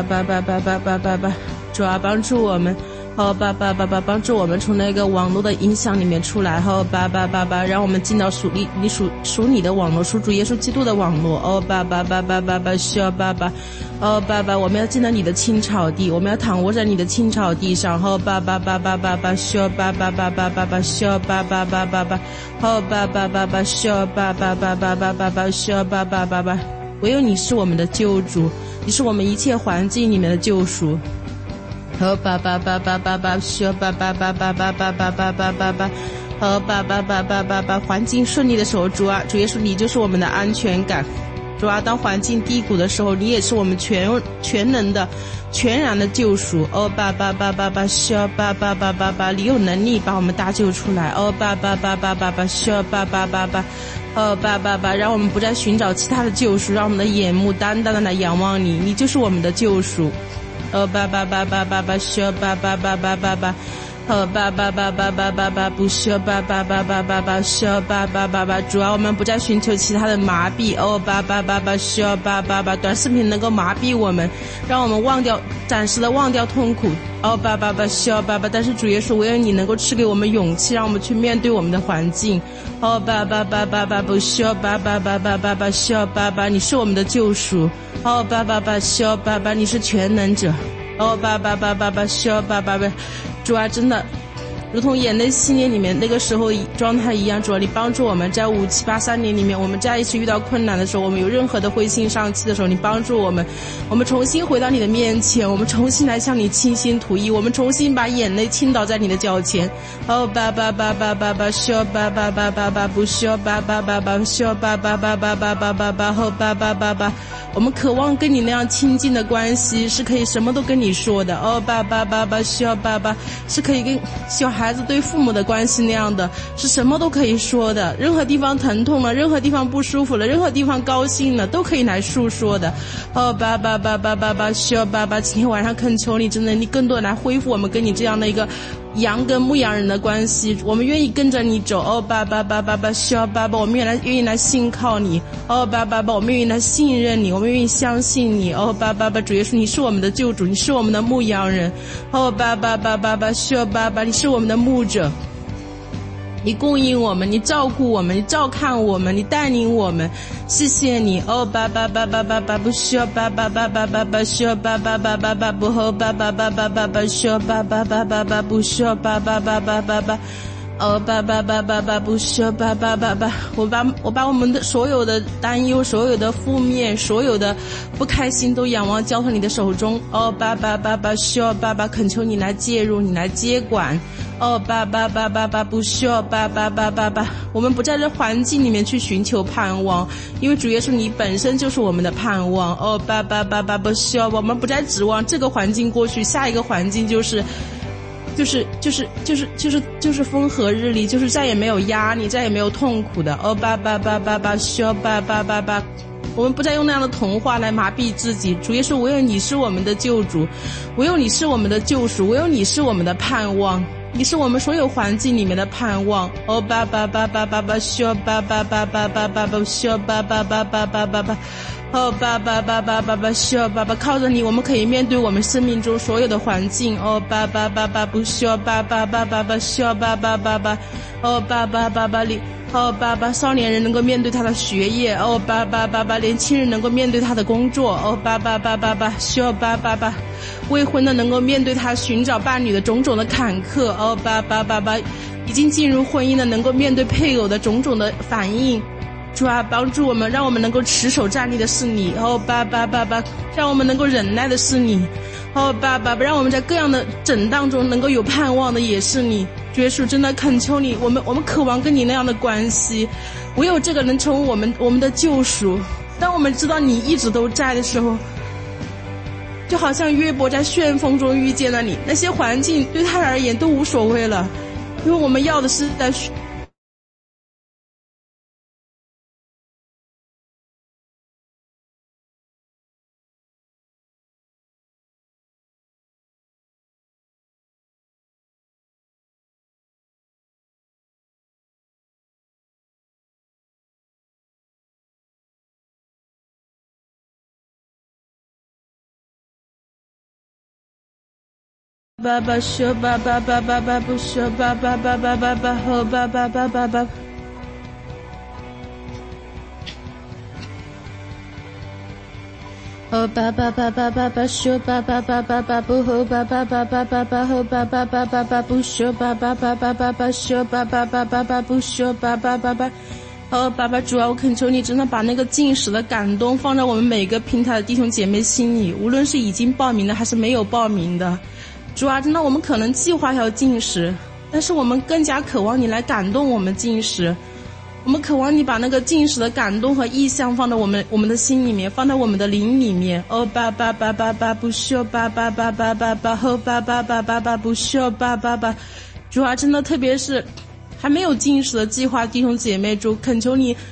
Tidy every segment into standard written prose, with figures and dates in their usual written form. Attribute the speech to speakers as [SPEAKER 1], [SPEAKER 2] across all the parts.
[SPEAKER 1] 爸爸爸爸爸爸爸爸，主啊帮助我们。爸爸帮助我们从那个网络的影响里面出来。爸爸让我们进到属你的网络，属主耶稣基督的网络。爸爸需要爸爸。爸爸我们要进到你的青草地，我们要躺卧在你的青草地上。爸爸需要爸爸需要爸爸爸爸。爸爸需要爸爸需要爸爸。唯有你是我们的救主，你是我们一切环境里面的救赎。爸爸需要爸爸环境顺利的时候，主啊，主耶稣你就是我们的安全感。主啊，当环境低谷的时候，你也是我们全能的全然的救赎。爸爸需要爸爸，你有能力把我们搭救出来。爸爸需要爸爸，让我们不再寻找其他的救赎，让我们的眼目单单的来仰望你，你就是我们的救赎。爸爸需要爸爸。 哦吧吧吧吧吧吧吧不需要吧吧吧吧吧吧需要吧吧吧吧，主要我们不再寻求其他的麻痹，哦吧吧吧吧需要吧吧吧，短视频能够麻痹我们，让我们忘掉，暂时的忘掉痛苦，哦吧吧吧需要吧吧，但是主耶稣唯有你能够赐给我们勇气，让我们去面对我们的环境，哦吧吧吧吧吧不需要吧吧吧吧吧吧需要吧吧，你是我们的救赎，哦吧吧吧需要吧吧，你是全能者，哦吧吧吧吧吧需要吧吧吧，主啊，真的如同眼泪系列里面那个时候状态一样，主啊，你帮助我们在5783年里面，我们在一起遇到困难的时候，我们有任何的灰心丧气的时候，你帮助我们，我们重新回到你的面前，我们重新来向你倾心吐意，我们重新把眼泪倾倒在你的脚前，哦吧吧吧吧吧吧需要吧吧吧吧吧不需要吧吧吧吧需要吧吧吧吧吧吧吧吧后吧吧吧吧，我们渴望跟你那样亲近的关系，是可以什么都跟你说的，哦吧吧吧吧需要吧吧，是可以跟小孩子对父母的关系那样的，是什么都可以说的，任何地方疼痛了，任何地方不舒服了，任何地方高兴了，都可以来诉说的，哦吧吧吧吧吧吧需要吧吧，今天晚上恳求你真的你更多的来恢复我们跟你这样的一个羊跟牧羊人的关系，我们愿意跟着你走，哦吧吧吧吧吧需要吧吧，我们愿意来信靠你，哦吧吧吧，我们愿意来信任你，我们愿意相信你，哦吧吧吧，主耶稣你是我们的救主，你是我们的牧羊人，哦吧吧吧吧吧需要吧吧，你是我们的牧者，你供应我们，你照顾我们，你照看我们，你带领我们，谢谢你，哦吧吧吧吧吧吧不需要吧吧吧吧吧吧需要吧吧吧吧吧不后吧吧吧吧吧吧需要吧吧吧吧吧不需要吧吧吧吧吧吧哦吧吧吧吧吧不需要吧吧吧吧，我把我们的所有的担忧，所有的负面，所有的不开心都仰望交托你的手中，哦吧吧吧吧需要吧吧，恳求你来介入，你来接管，哦吧吧吧吧吧不需要吧吧吧吧吧，我们不在这环境里面去寻求盼望，因为主耶稣你本身就是我们的盼望，哦吧吧吧吧不需要，我们不再指望这个环境过去，下一个环境就是风和日丽，就是再也没有压力，再也没有痛苦的，哦吧吧吧吧吧需要吧吧吧吧，我们不再用那样的童话来麻痹自己，主耶稣唯有你是我们的救主，唯有你是我们的救赎，唯有你是我们的盼望，你是我们所有环境里面的盼望，哦吧吧吧吧吧吧需要吧吧吧吧吧吧吧需要吧吧吧吧吧吧吧哦吧吧吧吧吧吧需要吧吧，靠着你我们可以面对我们生命中所有的环境，哦吧吧吧吧不需要吧吧吧吧吧需要吧吧吧吧哦吧吧吧吧里哦吧吧，少年人能够面对他的学业，哦吧吧吧吧，年轻人能够面对他的工作，哦吧吧吧吧吧需要吧吧吧，未婚的能够面对他寻找伴侣的种种的坎坷，哦吧吧吧吧，已经进入婚姻的能够面对配偶的种种的反应，主啊，帮助我们，让我们能够持守站立的是你，哦吧吧吧吧，让我们能够忍耐的是你，哦吧吧吧，让我们在各样的震荡中能够有盼望的也是你，主耶稣真的恳求你，我们渴望跟你那样的关系，唯有这个能成为我们的救赎。当我们知道你一直都在的时候，就好像约伯在旋风中遇见了你，那些环境对他而言都无所谓了，因为我们要的是在爸爸说爸爸爸爸爸不说爸爸爸爸爸爸和爸爸爸爸爸。哦爸爸爸爸爸爸说爸爸爸爸爸不和爸爸爸爸爸爸和爸爸爸爸爸不说爸爸爸爸爸爸说爸爸爸爸爸不说爸爸爸爸。哦，爸爸主啊，我恳求你真的把那个禁食的感动放在我们每个平台的弟兄姐妹心里，无论是已经报名的还是没有报名的。主啊，真的我们可能计划要禁食，但是我们更加渴望你来感动我们禁食，我们渴望你把那个禁食的感动和意向放在我们的心里面，放在我们的灵里面。哦爸爸爸爸爸不需要爸爸爸爸爸爸哦爸爸爸爸爸不需要爸爸爸。主啊，真的特别是还没有禁食的计划弟兄姐妹，主恳求你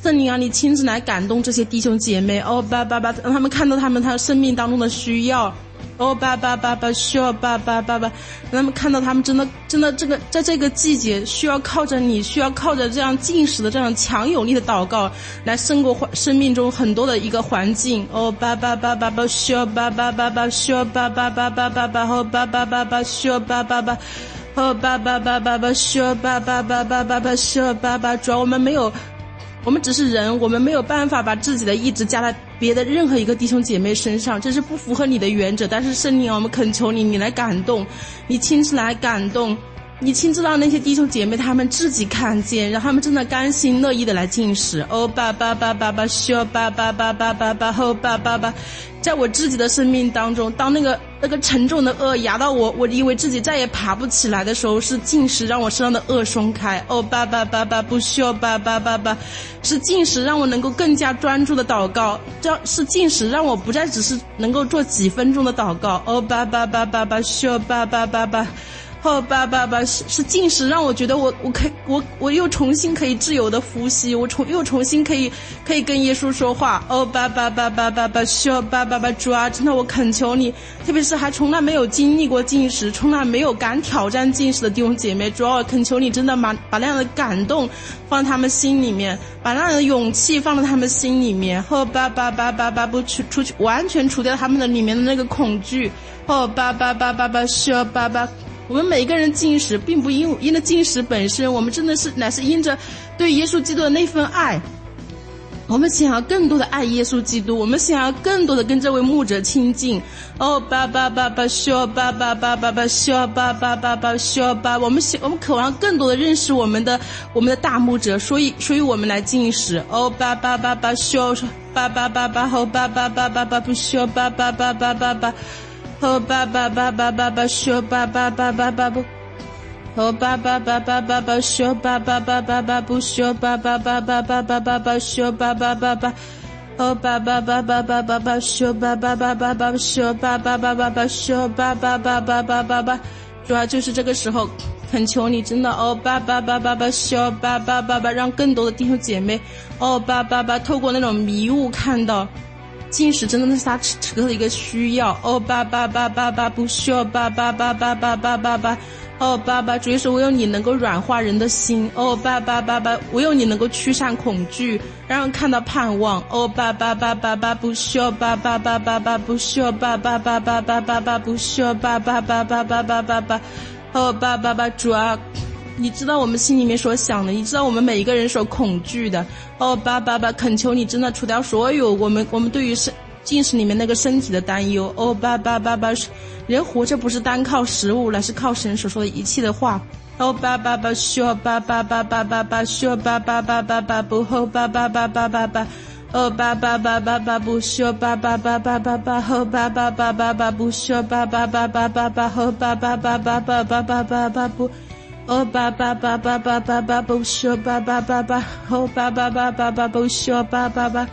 [SPEAKER 1] 圣灵啊，你亲自来感动这些弟兄姐妹，哦爸爸爸，让他们看到他生命当中的需要，哦爸爸爸爸需要爸爸爸爸，让他们看到他们真的这个在这个季节需要靠着你，需要靠着这样禁食的这样强有力的祷告来胜过生命中很多的一个环境，哦爸爸爸爸爸需要爸爸爸爸需要爸爸爸爸爸爸，哦爸爸爸爸需要爸爸爸，哦爸爸爸爸爸需要爸爸爸爸爸爸需要爸爸。主要我们只是人，我们没有办法把自己的意志加在别的任何一个弟兄姐妹身上，这是不符合你的原则。但是圣灵啊，我们恳求你，你来感动，你亲自来感动，你亲自让那些弟兄姐妹他们自己看见，让他们真的甘心乐意的来进食。哦爸爸爸爸爸需要爸爸爸爸爸爸，哦爸爸爸，在我自己的生命当中，当那个沉重的恶压到我以为自己再也爬不起来的时候，是进食让我身上的恶松开。哦爸爸爸爸不需要爸爸爸爸，是进食让我能够更加专注的祷告，这是进食让我不再只是能够做几分钟的祷告。哦爸爸爸爸爸需要爸爸爸爸，哦爸爸爸是进食让我觉得我又重新可以自由的呼吸，我又重新可以跟耶稣说话。哦爸爸爸爸爸爸需要爸爸爸，主啊，真的我恳求你，特别是还从来没有经历过进食，从来没有敢挑战进食的弟兄姐妹，主啊，我恳求你真的把那样的感动放在他们心里面，把那样的勇气放在他们心里面。哦爸爸爸爸爸不出去，完全除掉他们的里面的那个恐惧。哦爸爸爸爸爸需要爸爸。我们每个人进食并不因着进食本身，我们真的是乃是因着对耶稣基督的那份爱，我们想要更多的爱耶稣基督，我们想要更多的跟这位牧者亲近。哦爸爸爸爸需要爸爸爸爸爸需要爸爸爸爸需要爸，我们渴望更多的认识我们的大牧者，所以我们来进食。哦爸爸爸爸需要爸爸爸爸，哦爸爸爸爸爸不需要爸爸爸爸爸爸，哦爸爸爸爸爸爸需要爸爸爸爸爸不，哦爸爸爸爸爸爸需要爸爸爸爸爸不需要爸爸爸爸爸爸爸爸需要爸爸爸爸，哦爸爸爸爸爸爸爸需要爸爸爸爸爸需要爸爸爸爸爸需要爸爸爸爸爸爸爸。主要就是这个时候恳求你真的，哦爸爸爸爸爸需要爸爸爸爸，让更多的弟兄姐妹，哦爸爸爸透过那种迷雾看到进食真的是他此刻的一个需要。哦爸爸爸爸爸不需要爸爸爸爸爸爸爸爸，哦爸爸，主耶稣，唯有你能够软化人的心。哦爸爸爸爸，唯有你能够驱散恐惧，让人看到盼望。哦爸爸爸爸爸不需要爸爸爸爸爸不需要爸爸爸爸爸爸爸不需要爸爸爸爸爸爸爸爸，哦爸爸爸，主啊，你知道我们心里面所想的，你知道我们每一个人所恐惧的。哦爸爸爸，恳求你真的除掉所有我们对于进食里面那个身体的担忧。哦爸爸爸爸，人活着不是单靠食物，乃是靠神所说的一切的话。哦爸爸爸需要爸爸爸爸爸爸需要爸爸爸爸爸不，哦爸爸爸爸爸爸，哦爸爸爸爸爸不需要爸爸爸爸爸爸，哦爸爸爸爸爸不需要爸爸爸爸爸爸，哦爸爸爸爸爸爸爸爸不，哦爸爸爸爸爸爸不需要爸爸爸爸，哦爸爸爸爸不需要爸爸爸，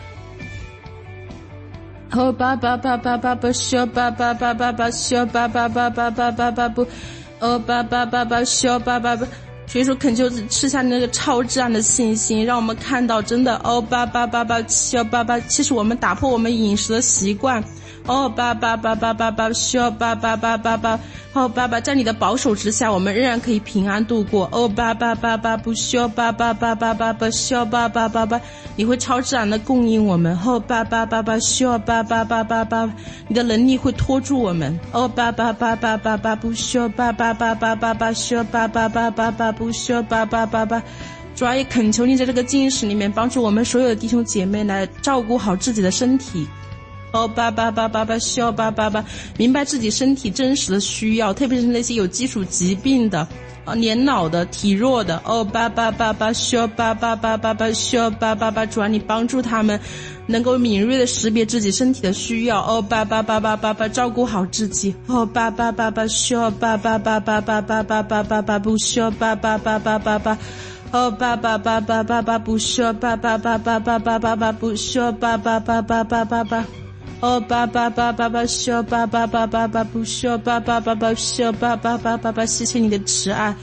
[SPEAKER 1] 哦爸爸爸爸不需要爸爸爸爸需要爸爸爸爸不，哦爸爸爸需要爸爸。所以说恳求吃下那个超自然的信心，让我们看到真的，哦爸爸需要爸爸，其实我们打破我们饮食的习惯。哦爸爸需要爸爸哦爸爸，在你的保守之下，我们仍然可以平安度过。哦爸爸不需要爸爸不需要爸爸，你会超自然的供应我们。哦爸爸需要爸爸你的能力会拖住我们。哦爸爸不需要爸爸需要爸爸不需要爸爸。主要也恳求你在这个禁食里面帮助我们所有的弟兄姐妹来照顾好自己的身体。哦爸爸需要爸爸明白自己身体真实的需要，特别是那些有基础疾病的年老的体弱的。哦爸爸需要爸爸需要爸爸，主要你帮助他们能够敏锐的识别自己身体的需要。哦爸爸照顾好自己。哦爸爸需要爸爸不需要爸爸哦爸爸不需要爸爸不需要爸爸哦爸爸需要爸爸不需要爸爸需要爸爸，谢谢你的慈爱。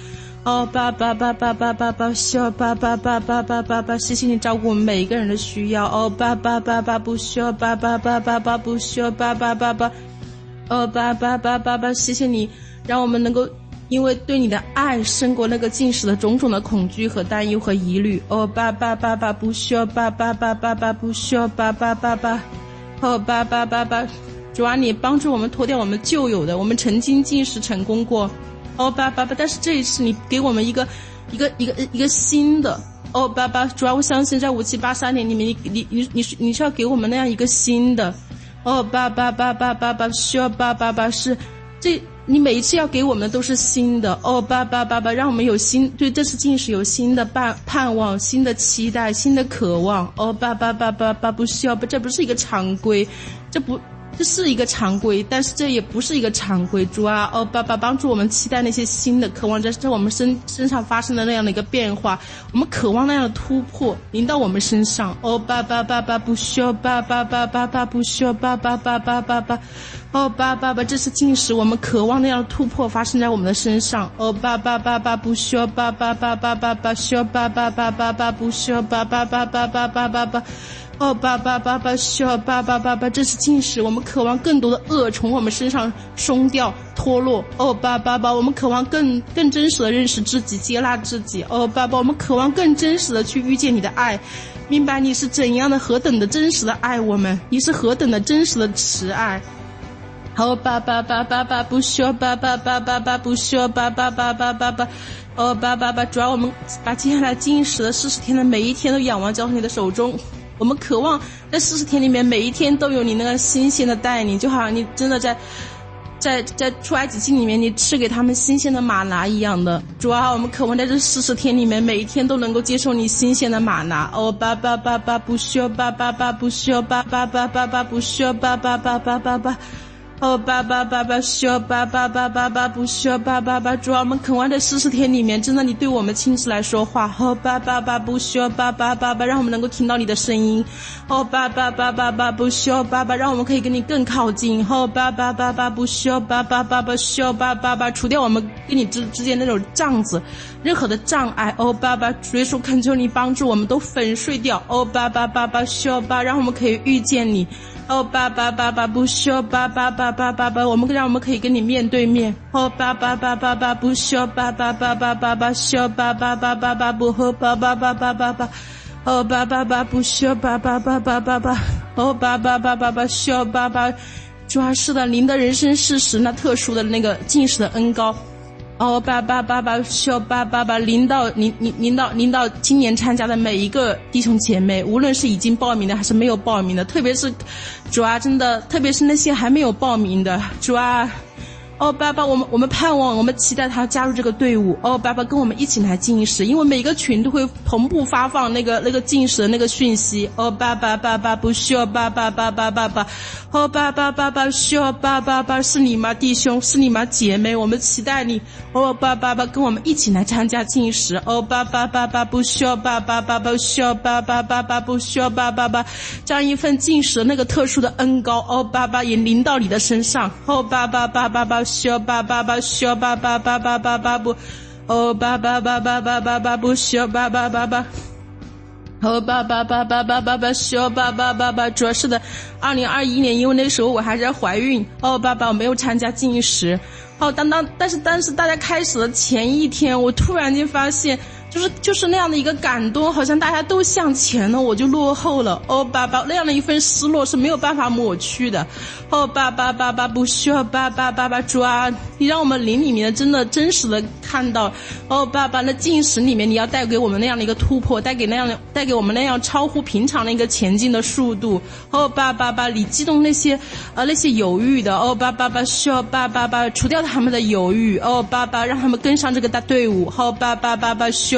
[SPEAKER 1] 哦，爸爸爸爸爸爸爸，需要爸爸爸爸爸爸爸，谢谢你照顾我们每一个人的需要。哦，爸爸爸爸不需要爸爸爸爸爸不需要爸爸爸爸。哦，爸爸爸爸爸，谢谢你让我们能够因为对你的爱胜过那个进食的种种的恐惧和担忧和疑虑。哦，爸爸爸爸不需要爸爸爸爸爸不需要爸爸爸爸。哦，爸爸爸爸，主啊，你帮助我们脱掉我们旧有的，我们曾经进食成功过。哦，爸爸，但是这一次你给我们一个新的。哦，爸爸，主要我相信在5783年里面，你是要给我们那样一个新的。哦，爸爸，需要爸爸是这，你每一次要给我们的都是新的。哦，爸爸，让我们有对这次进食有新的盼望，新的期待，新的渴望。哦，爸爸，不需要，这不是一个常规，这是一个常规，但是这也不是一个常规。主啊，哦，爸爸帮助我们期待那些新的渴望，在我们身上发生的那样的一个变化，我们渴望那样的突破临到我们身上。哦，爸爸不需要爸爸不需要爸爸。哦，爸爸，这是进食，我们渴望那样的突破发生在我们的身上。哦，爸爸不需要爸爸需要爸爸不需要爸爸。哦，爸爸需要爸爸，这是进食，我们渴望更多的恶从我们身上松掉脱落。哦，爸爸，我们渴望更真实的认识自己，接纳自己。哦，爸爸，我们渴望更真实的去遇见你的爱，明白你是怎样的何等的真实的爱我们，你是何等的真实的慈爱。哦，爸爸不需要爸爸不需要爸爸。哦，爸爸，主要我们把接下来进食的40天的每一天都仰望交在你的手中。我们渴望在40天里面每一天都有你那个新鲜的带领，就好像你真的在出埃及记里面你吃给他们新鲜的玛拿一样的。主啊，我们渴望在这40天里面每一天都能够接受你新鲜的玛拿。哦，爸爸不需要爸爸不需要爸爸不需要爸爸。哦，爸爸需要爸爸不需要爸爸。主啊，我们渴望在40天里面真的你对我们亲自来说话。哦，爸爸不需要爸爸让我们能够听到你的声音。哦，爸爸不需要爸爸，让我们可以跟你更靠近。哦，爸爸不需要爸爸需要爸爸，除掉我们跟你之间那种障子，任何的障碍。哦，爸爸，主耶稣恳求你帮助我们都粉碎掉。哦，爸爸需要爸，让我们可以遇见你。哦，爸爸不需要爸爸让我们可以跟你面对面。哦，爸爸不需要爸爸需要爸爸不和爸爸。哦，爸爸不需要爸爸哦，爸爸需要爸爸。主要是的，您的人生事实那特殊的那个进食的恩膏。哦，爸爸需要爸爸领导今年参加的每一个弟兄姐妹，无论是已经报名的还是没有报名的，特别是主啊，真的特别是那些还没有报名的，主啊，哦，爸爸，我们盼望，我们期待他加入这个队伍。哦，爸爸跟我们一起来进食，因为每个群都会同步发放那个进食的那个讯息。哦，爸爸不需要爸爸。哦，爸爸需要爸爸，是你吗，弟兄？是你吗，姐妹？我们期待你。哦，爸爸跟我们一起来参加进食。哦，爸爸不需要爸爸不需要爸爸不需要爸爸，这样一份进食的那个特殊的恩膏。哦，爸爸也临到你的身上。哦，爸爸需要爸爸需要爸爸不。哦，爸爸不需要爸爸。哦，爸爸需要爸爸。主要是的，2021年因为那时候我还在怀孕。哦，爸爸我没有参加进食。哦，但是大家开始的前一天，我突然间发现就是那样的一个感动，好像大家都向前了，我就落后了。哦，爸爸，那样的一份失落是没有办法抹去的。哦，爸爸不需要爸爸。主啊，你让我们灵里面真的真实的看到。哦，爸爸，那进食里面你要带给我们那样的一个突破，带给我们那样超乎平常的一个前进的速度。哦，爸爸，你激动那些犹豫的。哦，爸爸需要爸爸除掉他们的犹豫。哦，爸爸让他们跟上这个大队伍。哦，爸爸需要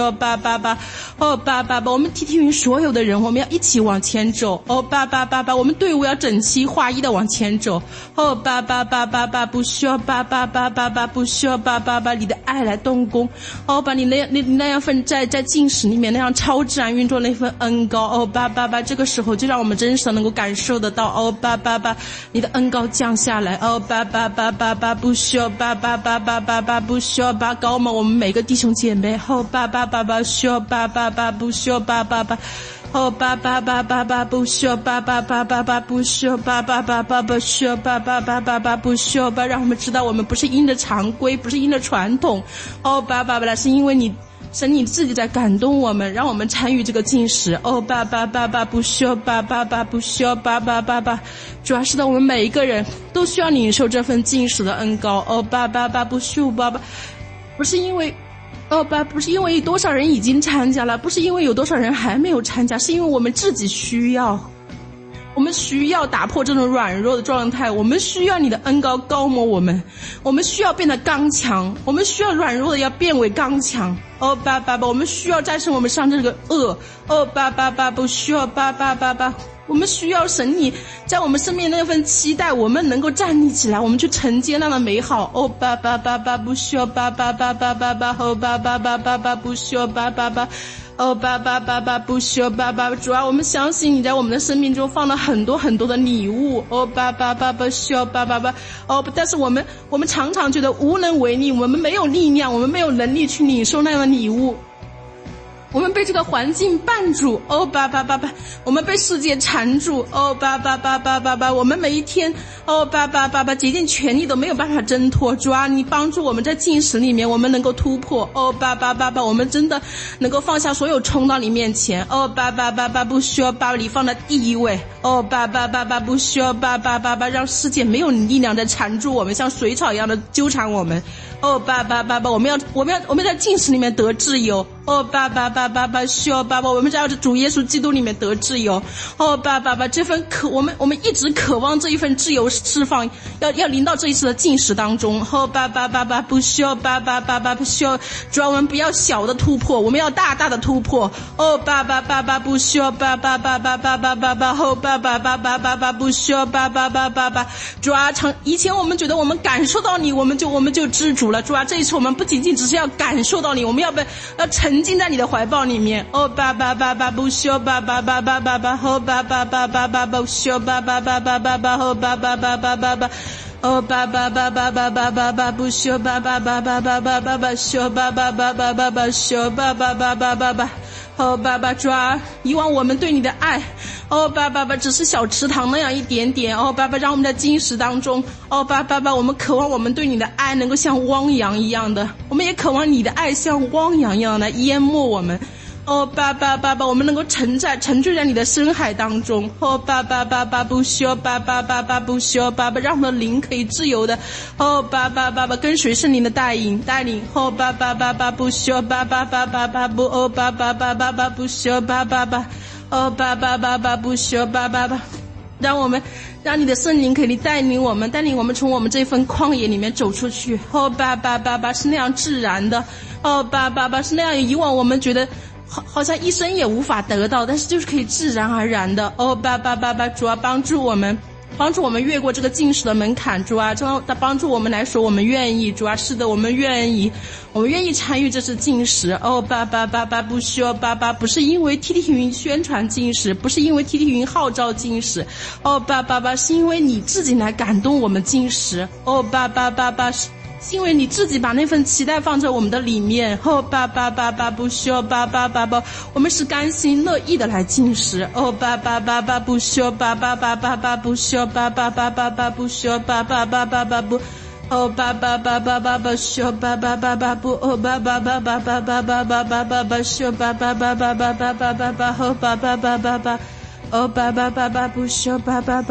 [SPEAKER 2] 修巴巴巴，哦巴巴巴，我们提提云所有的人，我们要一起往前走，哦巴巴巴巴，我们队伍要整齐划一的往前走，哦巴巴巴巴巴，不修巴巴巴巴巴，不修巴巴巴，你的爱来动工，哦把你那样份在进食里面那样超自然运作那份恩膏，哦巴巴巴，这个时候就让我们真实的能够感受得到，哦巴巴巴，你的恩膏降下来，哦巴巴巴巴巴，不修巴巴巴巴巴巴，不修巴高嘛，我们每个弟兄姐妹，哦巴巴巴巴修巴巴巴，不修巴巴巴。哦巴巴巴巴巴不修巴巴巴巴巴不修巴巴巴巴不修巴巴巴巴巴不修吧，让我们知道我们不是因着常规，不是因着传统，哦巴巴巴是因为你神你自己在感动我们，让我们参与这个进食，哦巴巴巴巴不修巴巴巴不修巴巴巴巴，主要是的我们每一个人都需要领受这份进食的恩膏，哦巴巴巴不修巴巴，不是因为不是因为多少人已经参加了，不是因为有多少人还没有参加，是因为我们自己需要，我们需要打破这种软弱的状态，我们需要你的恩膏高摩我们，我们需要变得刚强，我们需要软弱的要变为刚强，哦巴巴巴，我们需要战胜我们上这个恶，哦巴巴巴不需要巴巴巴巴，我们需要神你在我们身边那份期待，我们能够站立起来，我们去承接那样的美好，哦巴巴巴巴不需要巴巴巴巴巴巴，哦巴巴巴巴巴不需要巴巴巴，哦巴巴巴巴不需要巴巴，主要我们相信你在我们的生命中放了很多很多的礼物，哦巴巴巴不需要巴巴巴，哦但是我们常常觉得无能为力，我们没有力量，我们没有能力去领受那样的礼物，我们被这个环境绊住，哦巴巴巴巴，我们被世界缠住，哦巴巴巴巴巴巴，我们每一天，哦巴巴巴巴，竭尽全力都没有办法挣脱，主啊，你帮助我们在进食里面，我们能够突破，哦巴巴巴巴，我们真的能够放下所有冲到你面前，哦巴巴巴巴，不需要把你放在第一位，哦巴巴巴巴，不需要巴巴巴巴，让世界没有力量在缠住我们，像水草一样的纠缠我们，哦巴巴巴巴，我们要在进食里面得自由，哦巴巴巴巴巴，需要巴巴，我们在主耶稣基督里面得自由，哦巴巴巴，这份我们一直渴望这一份自由释放，要临到这一次的进食当中，哦巴巴巴巴，不需要巴巴巴巴，不需要，主要我们不要小的突破，我们要大大的突破，哦巴巴巴巴，不需要巴巴巴巴巴巴巴巴，哦巴巴巴巴巴巴，不需要巴巴巴巴巴，主啊，以前我们觉得我们感受到你，我们就知足了，主啊，这一次我们不仅仅只是要感受到你，我们要沉浸在你的怀抱里面，哦巴巴巴巴，不需要巴巴巴巴巴巴，哦巴巴巴巴巴巴，不需要巴巴巴巴巴巴，哦巴巴巴巴巴巴，哦巴巴巴巴巴巴巴巴，不需要巴巴巴巴巴巴巴巴，需要巴巴巴巴巴巴，需要巴巴巴巴巴巴，哦爸爸抓，以往我们对你的爱，哦爸爸只是小池塘那样一点点，哦爸爸让我们在金石当中，哦爸爸我们渴望我们对你的爱能够像汪洋一样的，我们也渴望你的爱像汪洋一样的淹没我们。哦，爸爸，我们能够沉醉在你的深海当中。哦，爸爸，不需要爸爸，不需要爸爸，让我们的灵可以自由的。哦，爸爸，跟随圣灵的带领。哦，爸爸，不需要爸爸，不，哦，爸爸，不需要爸爸，哦，爸爸，不需要爸爸，让你的圣灵可以带领我们从我们这份旷野里面走出去。哦，爸爸是那样自然的。哦，爸爸是那样以往我们觉得好像一生也无法得到，但是就是可以自然而然的。哦，爸爸，主啊，帮助我们越过这个进食的门槛，主啊，帮助我们来说我们愿意，主啊，是的，我们愿意参与这次进食。哦，爸爸，不需要爸爸，不是因为 TT 云宣传进食，不是因为 TT 云号召进食。哦，爸爸，是因为你自己来感动我们进食。哦，爸爸，是因为你自己把那份期待放在我们的里面。哦，爸爸，不需要爸爸，我们是甘心乐意的来进食。哦，爸爸，不需要爸爸，不需要爸爸，不需要爸爸，不。哦，爸爸，不需要爸爸，不。哦，爸爸，不需要爸爸，哦，爸爸，哦，爸爸，不需要爸爸，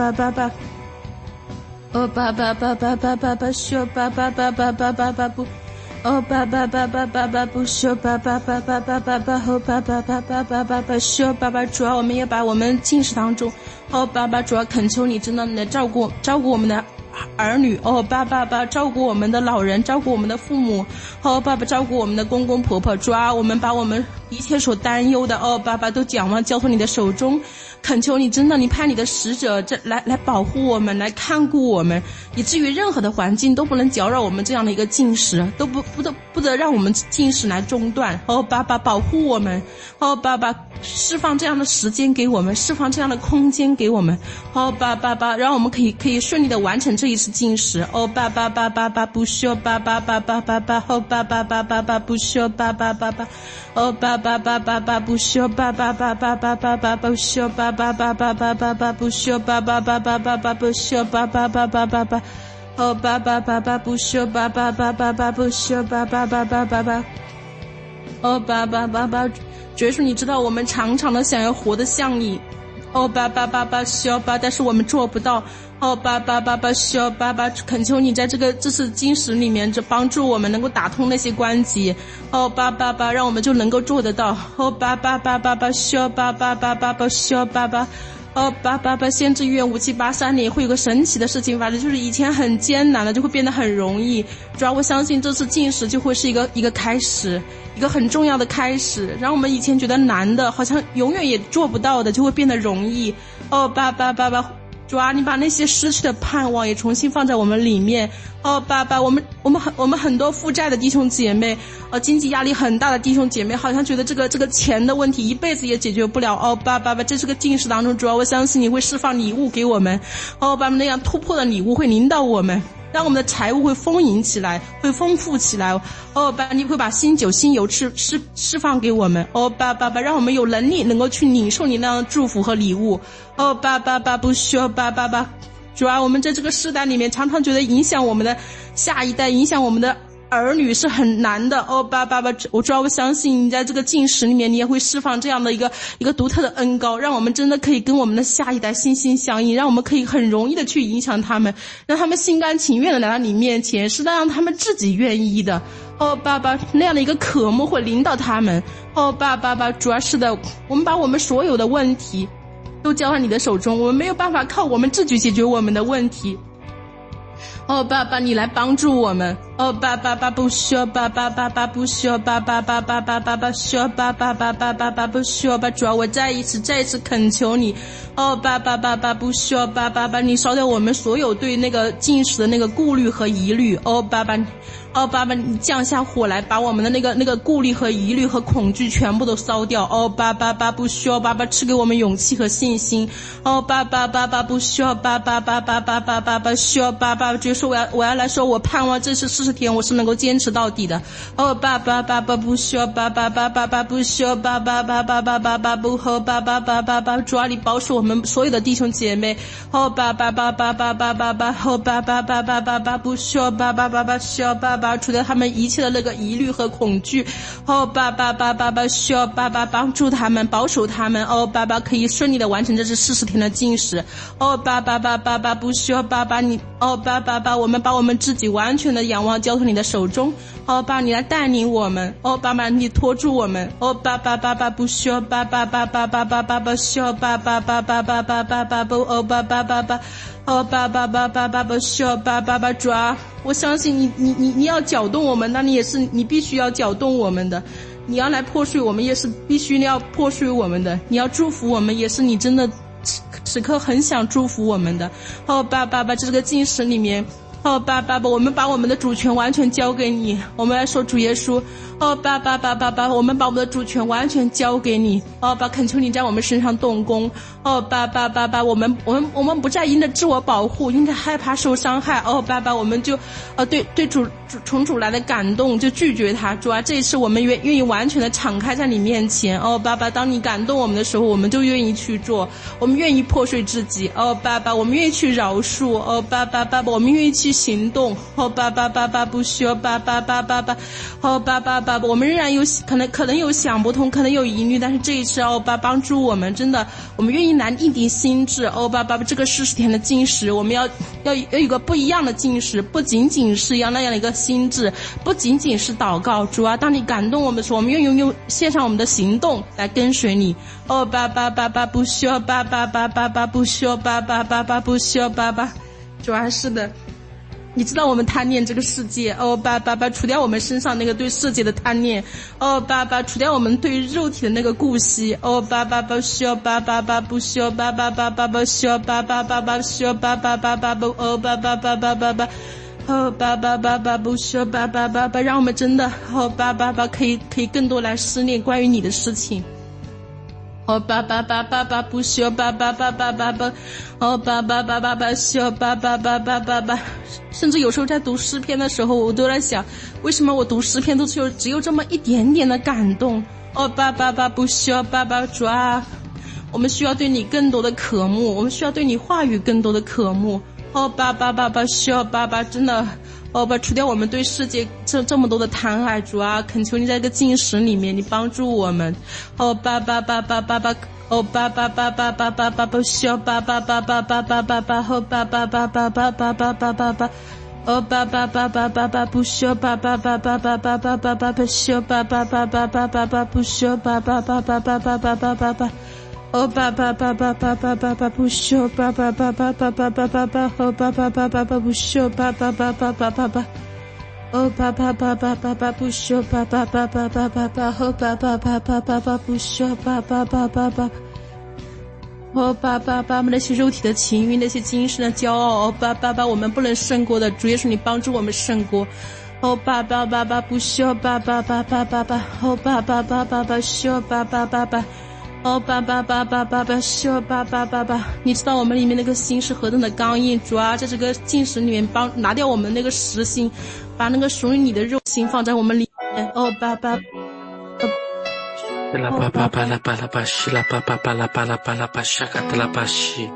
[SPEAKER 2] 哦，爸爸，需要爸爸，不。哦，爸爸，不需要爸爸，哦，爸爸，需要爸爸。主要我们也把我们进食当中，哦，爸爸，主要恳求你真的来照顾我们的儿女，爸爸照顾我们的老人，照顾我们的父母，爸爸照顾我们的公公婆婆，主啊，我们把我们一切所担忧的，爸爸都仰望交托你的手中，恳求你真的，你派你的使者来保护我们，来看顾我们，以至于任何的环境都不能搅扰我们这样的一个进食，都不得让我们进食来中断。爸爸保护我们，爸爸释放这样的时间给我们，释放这样的空间给我们，爸爸让我们可以顺利的完成这一次进食。爸爸不需要爸爸爸爸不需要爸爸不需要爸爸不需要爸爸不需要爸爸不需要爸爸不需要爸爸不需要爸爸主耶稣，你知道我们常常的想要活得像你，爸爸需要爸，但是我们做不到。爸爸需要爸爸，恳求你在这次经食里面，就帮助我们能够打通那些关节。爸爸让我们就能够做得到。爸爸需要爸爸需要爸爸。爸爸先知愿5783年会有个神奇的事情发生，就是以前很艰难的就会变得很容易。主要我相信这次进食就会是一个开始，一个很重要的开始，让我们以前觉得难的，好像永远也做不到的，就会变得容易。爸爸主啊，你把那些失去的盼望也重新放在我们里面。爸爸，我们很多负债的弟兄姐妹，经济压力很大的弟兄姐妹，好像觉得这个钱的问题一辈子也解决不了。爸爸，这是个进食当中，主啊，我相信你会释放礼物给我们。爸爸，那样突破的礼物会领导我们，让我们的财务会丰盈起来，会丰富起来。爸爸，你会把新酒新油释放给我们。爸爸，让我们有能力能够去领受你那样的祝福和礼物。爸爸不需要爸爸。主啊，我们在这个世代里面常常觉得影响我们的下一代，影响我们的儿女是很难的。爸爸，我主要我相信你在这个进食里面，你也会释放这样的一个独特的恩膏，让我们真的可以跟我们的下一代心心相印，让我们可以很容易的去影响他们，让他们心甘情愿的来到你面前，是让他们自己愿意的。爸爸，那样的一个渴慕会领导他们。爸爸，主要是的，我们把我们所有的问题都交在你的手中，我们没有办法靠我们自己解决我们的问题。爸爸，你来帮助我们。爸爸不需要爸爸不需要爸爸需要爸爸不需要主要我再一次恳求你。爸爸不需要爸爸，你烧掉我们所有对那个进食的那个顾虑和疑虑。爸爸，你降下火来，把我们的那个顾虑和疑虑和恐惧全部都烧掉。爸爸不需要爸爸，赐给我们勇气和信心。爸爸不需要爸爸需要爸爸，就是我要来说，我盼望这次40天我是能够坚持到底的。爸爸不需要爸爸不需要爸爸不和爸爸，主啊，你保守我们所有的弟兄姐妹。爸爸不需要爸爸需要爸爸，除掉他们一切的那个疑虑和恐惧。爸爸需要爸爸帮助他们，保守他们。爸爸可以顺利的完成这次40天的进食。爸爸不需要爸爸，你爸爸，我们把我们自己完全的仰望交托你的手中。爸，你来带领我们。爸爸，你托住我们。爸爸不需要爸爸需要爸爸不不需要爸爸主啊，我相信你要搅动我们，那你必须要搅动我们的。你要来破碎我们，也是必须要破碎我们的。你要祝福我们，也是你真的此刻很想祝福我们的。爸爸，这个进食里面，爸爸，我们把我们的主权完全交给你。我们来说主耶稣。爸爸，我们把我们的主权完全交给你。爸，恳求你在我们身上动工。爸爸，我们不再因着自我保护，因着害怕受伤害。爸爸，我们就对从主来的感动就拒绝他。主啊，这一次我们愿意完全的敞开在你面前。爸爸，当你感动我们的时候，我们就愿意去做，我们愿意破碎自己。爸爸，我们愿意去饶恕。爸爸，我们愿意去行动。爸爸不需要爸爸爸爸，我们仍然有可能有想不通，可能有疑虑，但是这一次爸帮助我们，真的我们愿意拿一点心智。爸爸，这个40天的进食，我们要有一个不一样的进食，不仅仅是要那样的一个心智，不仅仅是祷告。主啊，当你感动我们的时候，我们愿意用献上我们的行动来跟随你。爸爸不需要爸爸不需要爸爸不需要爸爸。 主啊，是的，你知道我们贪恋这个世界，哦爸爸爸，除掉我们身上那个对世界的贪恋，哦爸爸，除掉我们对肉体的那个顾惜，哦爸爸爸，需要爸爸爸，不需要爸爸爸，爸爸需要爸爸爸爸，需要爸爸爸爸，哦爸爸爸爸爸爸，哦爸爸爸爸，不需要爸爸爸爸，让我们真的，哦爸爸爸，可以更多来思念关于你的事情。哦爸爸爸爸爸，不需要爸爸爸爸爸爸，哦爸爸爸爸爸，需要爸爸爸爸爸爸。甚至有时候在读诗篇的时候，我都在想，为什么我读诗篇都只有这么一点点的感动？哦爸爸爸，不需要爸爸，主啊，我们需要对你更多的渴慕，我们需要对你话语更多的渴慕。哦爸爸爸爸，需要爸爸，真的。哦爸，除掉我们对世界这么多的贪爱，主啊，恳求你在这个禁食里面，你帮助我们。哦爸爸爸爸爸爸，哦爸爸爸爸爸爸爸爸，需要爸爸爸爸爸爸爸爸，哦爸爸爸爸爸爸爸爸爸爸，哦爸爸爸爸爸爸，不需要爸爸爸爸爸爸爸爸爸，不需要爸爸爸爸爸爸爸，不需要爸爸爸爸爸爸爸爸爸爸。哦爸爸爸爸爸爸爸爸，不需要爸爸爸爸爸爸爸爸爸，哦爸爸爸爸爸，不需要爸爸爸爸爸爸爸，哦爸爸爸爸爸爸，不需要爸爸爸爸爸爸爸，哦爸爸爸爸爸爸，不需要爸爸爸爸爸，哦爸爸爸，那些肉体的情欲，那些今生的骄傲，哦爸爸爸，我们不能胜过的，主耶稣你帮助我们胜过。哦爸爸爸爸，不需要爸爸爸爸爸爸，哦爸爸爸爸爸，需要爸爸爸爸。哦爸爸爸爸爸爸，需要爸爸爸爸，你知道我们里面那个心是何等的刚硬，主啊，在这个禁食里面拿掉我们那个实心，把那个属于你的肉心放在我们里面。哦爸爸
[SPEAKER 3] 啦巴巴巴拉巴拉巴西啦巴巴巴拉巴拉巴拉巴沙卡特拉巴西，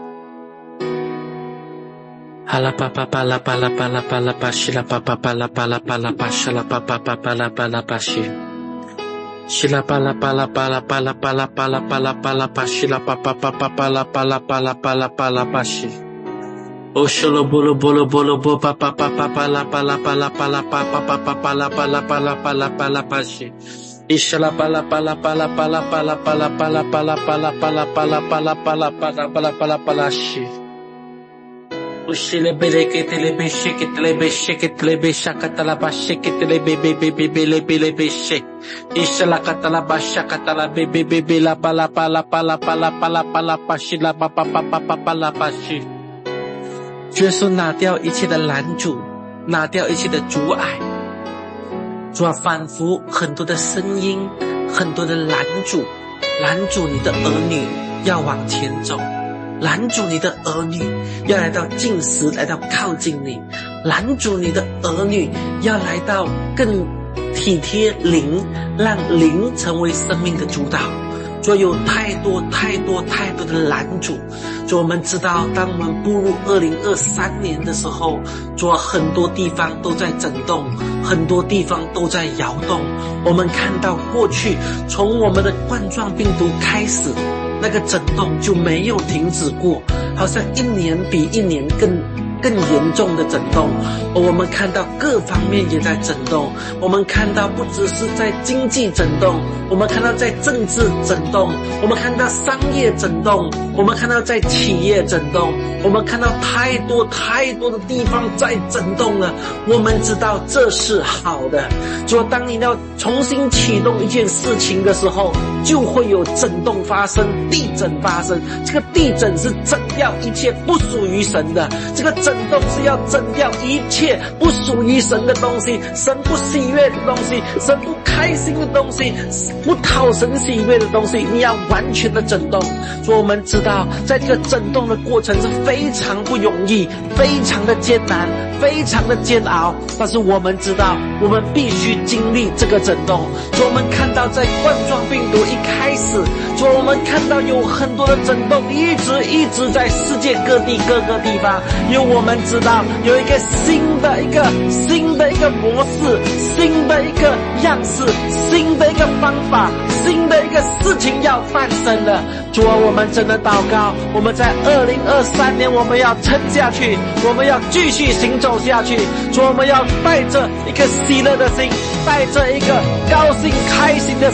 [SPEAKER 3] 哈啦巴巴巴拉巴拉巴拉巴拉巴西啦巴巴巴拉巴拉巴拉巴沙啦巴巴巴巴拉巴拉巴西。西啦巴拉巴拉巴拉巴拉巴拉巴拉巴拉巴拉巴西啦巴巴巴巴巴拉巴拉巴拉巴拉巴拉巴西，哦修罗波罗波罗波罗波巴巴巴巴巴拉巴拉巴拉巴拉巴巴巴巴巴拉巴拉巴拉巴拉巴拉巴西，伊西啦巴拉巴拉巴拉巴拉巴拉巴拉巴拉巴拉巴拉巴拉巴拉巴拉巴拉巴拉巴拉巴拉巴拉西。Ushile bele ke tele be shake tele be shake tele be shaka tala ba shake tele be be be be bele bele be shake ishala katala ba shaka tala be be be be la pala pala pala pala pala pala pa shila pa pa pa pa pa pala pa shi。耶稣拿掉一切的拦阻，拿掉一切的阻碍，主啊，仿佛很多的声音，很多的拦阻你的儿女要往前走。拦阻你的儿女要来到禁食，来到靠近你，拦阻你的儿女要来到更体贴灵，让灵成为生命的主导。所以有太多的拦阻。所以我们知道，当我们步入2023年的时候，主啊，很多地方都在震动，很多地方都在摇动。我们看到过去从我们的冠状病毒开始，那个震动就没有停止过，好像一年比一年更严重的震动。我们看到各方面也在震动，我们看到不只是在经济震动，我们看到在政治震动，我们看到商业震动，我们看到在企业震动，我们看到太多的地方在震动了。我们知道这是好的，所以当你要重新启动一件事情的时候，就会有震动发生，地震发生。这个地震是震掉一切不属于神的，这个震动是要震掉一切不属于神的东西，神不喜悦的东西，神不开心的东西，不讨神喜悦的东西，你要完全的震动。所以我们知道在这个震动的过程是非常不容易，非常的艰难，非常的煎熬，但是我们知道我们必须经历这个震动。所以我们看到在冠状病毒一开始，所以我们看到有很多的震动一直在世界各地各个地方，因为我们知道有一个新的一个模式，新的一个样式，新的一个方法，新的一个事情要诞生了。主啊，我们真的祷告，我们在2023年我们要撑下去，我们要继续行走下去。主啊，我们要带着一个喜乐的心，带着一个高兴开心的心，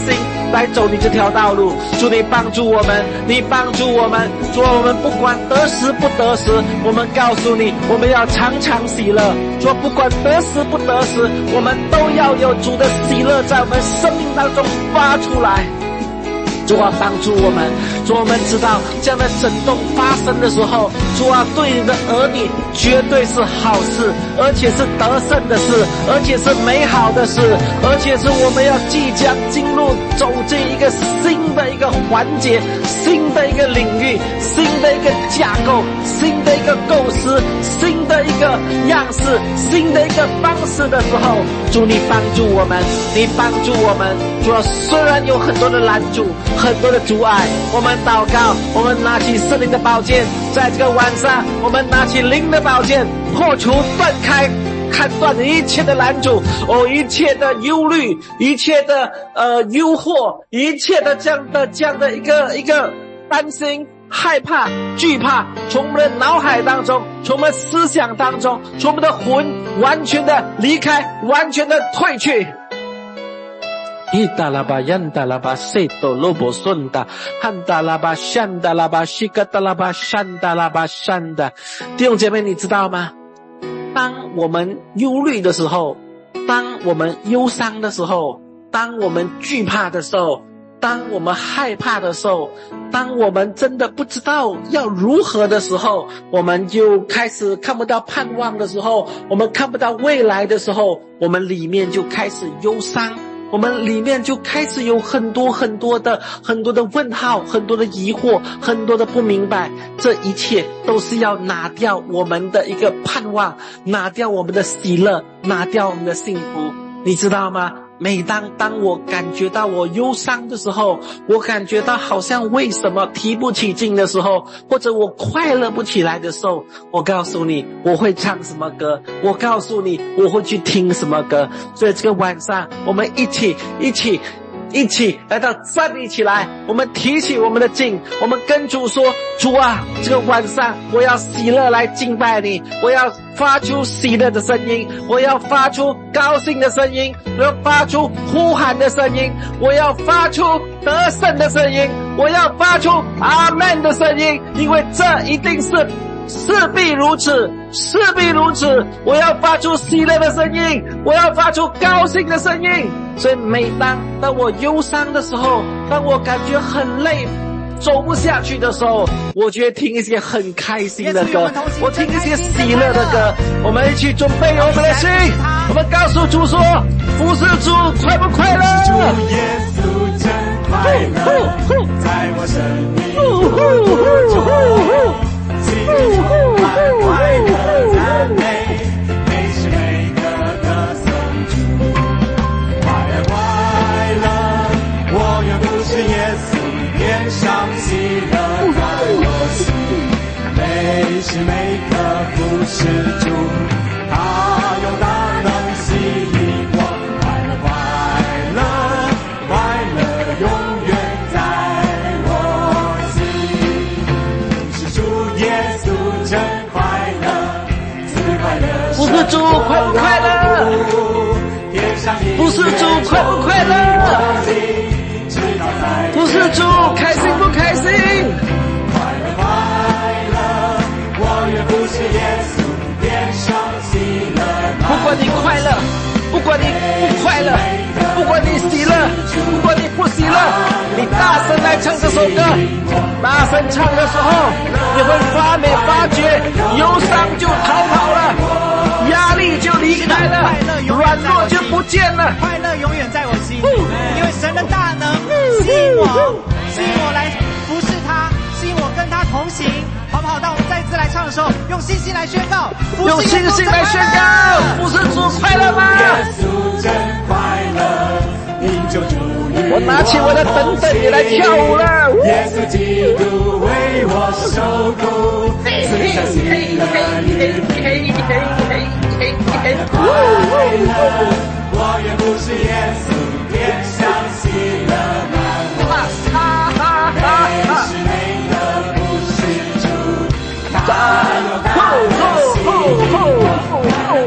[SPEAKER 3] 来走你这条道路。主你帮助我们，你帮助我们。主啊，我们不管得时不得时，我们告诉你，我们要常常喜乐。主啊，不管得时不得时，我们都要有主的喜乐在我们生命当中发出来。主啊，帮助我们。主，我们知道这样的震动发生的时候，主啊，对你的儿女绝对是好事，而且是得胜的事，而且是美好的事，而且是我们要即将走进一个新的一个环节，新的一个领域，新的一个架构，新的一个构思，新的一个样式，新的一个方式的时候，主你帮助我们，你帮助我们。主啊，虽然有很多的拦阻，很多的阻碍，我们祷告，我们拿起圣灵的宝剑，在这个晚上，我们拿起灵的宝剑，破除断开砍断一切的拦阻，一切的忧虑，一切的诱惑，一切的这样的一个担心、害怕、惧怕，从我们的脑海当中，从我们的思想当中，从我们的魂完全的离开，完全的退去。伊达拉巴yan达拉巴塞多罗波顺达汉达拉巴善达拉巴西格达拉巴善达拉巴善达。弟兄姐妹，你知道吗？当我们忧虑的时候，当我们忧伤的时候，当我们惧怕的时候，当我们害怕的时候，当我们真的不知道要如何的时候，我们就开始看不到盼望的时候，我们看不到未来的时候，我们里面就开始忧伤，我们里面就开始有很多的问号，很多的疑惑，很多的不明白。这一切都是要拿掉我们的一个盼望，拿掉我们的喜乐，拿掉我们的幸福。你知道吗？每当我感觉到我忧伤的时候，我感觉到好像为什么提不起劲的时候，或者我快乐不起来的时候，我告诉你我会唱什么歌，我告诉你我会去听什么歌。所以这个晚上我们一起来到站立起来，我们提起我们的劲，我们跟主说，主啊，这个晚上我要喜乐来敬拜你，我要发出喜乐的声音，我要发出高兴的声音，我要发出呼喊的声音，我要发出得胜的声音，我要发出阿们的声音，因为这一定是势必如此，势必如此。我要发出喜乐的声音，我要发出高兴的声音。所以每当我忧伤的时候，当我感觉很累，走不下去的时候，我就会听一些很开心的歌，我听一些喜乐的歌。我们一起准备我们的心，我们告诉主说，服侍主快不快乐？
[SPEAKER 4] 主耶稣真快乐，在我生命路中喜充满快乐赞美，每时每刻歌颂主，快乐快乐，我愿不是耶稣天上喜乐在我心，每时每刻服侍主，他有大能吸引我，快乐快乐快乐永远在我心，是主耶稣真快乐，赐快乐
[SPEAKER 3] 服侍主快不快乐？服侍主快不快乐？服侍主开心不开心？
[SPEAKER 4] 快乐快乐，我愿不是耶稣天上喜乐。
[SPEAKER 3] 不管你快乐，不管你不快乐，不管你喜乐，不管你不喜乐，你大声来唱这首歌。大声唱的时候，你会发觉忧伤就逃跑了，压力就离开了，软弱就不见了。
[SPEAKER 5] 快乐永远在我心里，因为神的大能吸引我来服侍他，吸引我跟他同行。好不好？当我们再一次来唱的时候，用信心来宣告，
[SPEAKER 3] 用信心来宣告，服侍主快乐吗？
[SPEAKER 4] 耶稣真快乐，因救主与
[SPEAKER 3] 我拿起我的等等也来跳舞了。
[SPEAKER 4] 耶稣基督为我受苦，赐下喜乐与快乐，我愿不是耶稣天上喜乐满我心，每时每刻不是主，他有大能吸引我，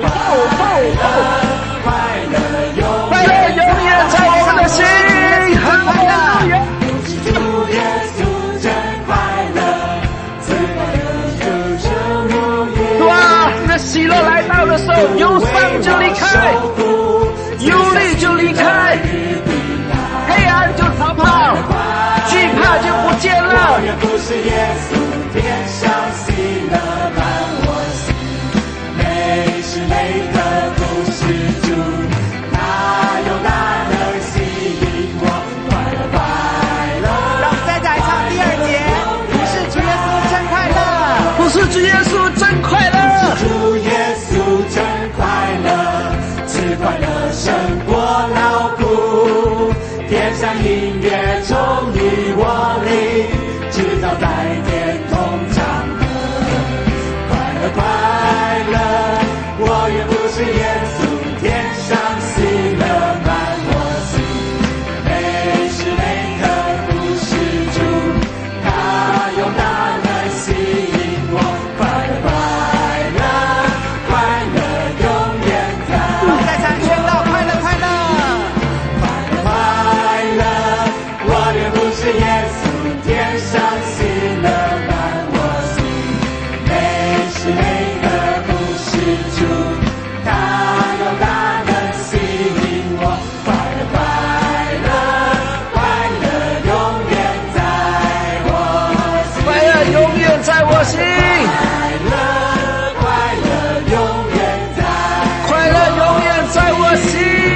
[SPEAKER 4] 快乐永远在我们的心。
[SPEAKER 3] 喜乐来到的时候，忧伤就离开，忧虑就离开，黑暗就逃跑，惧怕就不见了。
[SPEAKER 4] 不是耶稣，天上喜乐满我心，每时每刻不是主，他有大能吸引我，快乐快乐。
[SPEAKER 5] 让我们再来唱第二节，不是主耶稣真快乐，
[SPEAKER 3] 不是主耶稣真快乐，
[SPEAKER 4] 主耶稣真快乐，此快乐胜过劳苦，天上音乐充于我灵，直到在天同唱歌，快乐快乐，我愿不是耶稣，天上喜乐满我心，每时每刻不是主，他用大能吸引我，快乐快乐，快乐永远在。
[SPEAKER 5] 再唱宣告快乐快乐。
[SPEAKER 4] 快乐，我愿不是耶稣，天上喜乐满我心，每时每刻不是主，他用大能吸引我，快乐快乐，快乐永远在我心，
[SPEAKER 3] 快乐永远在我心，
[SPEAKER 4] 快乐永远在，
[SPEAKER 3] 快乐永远在我心。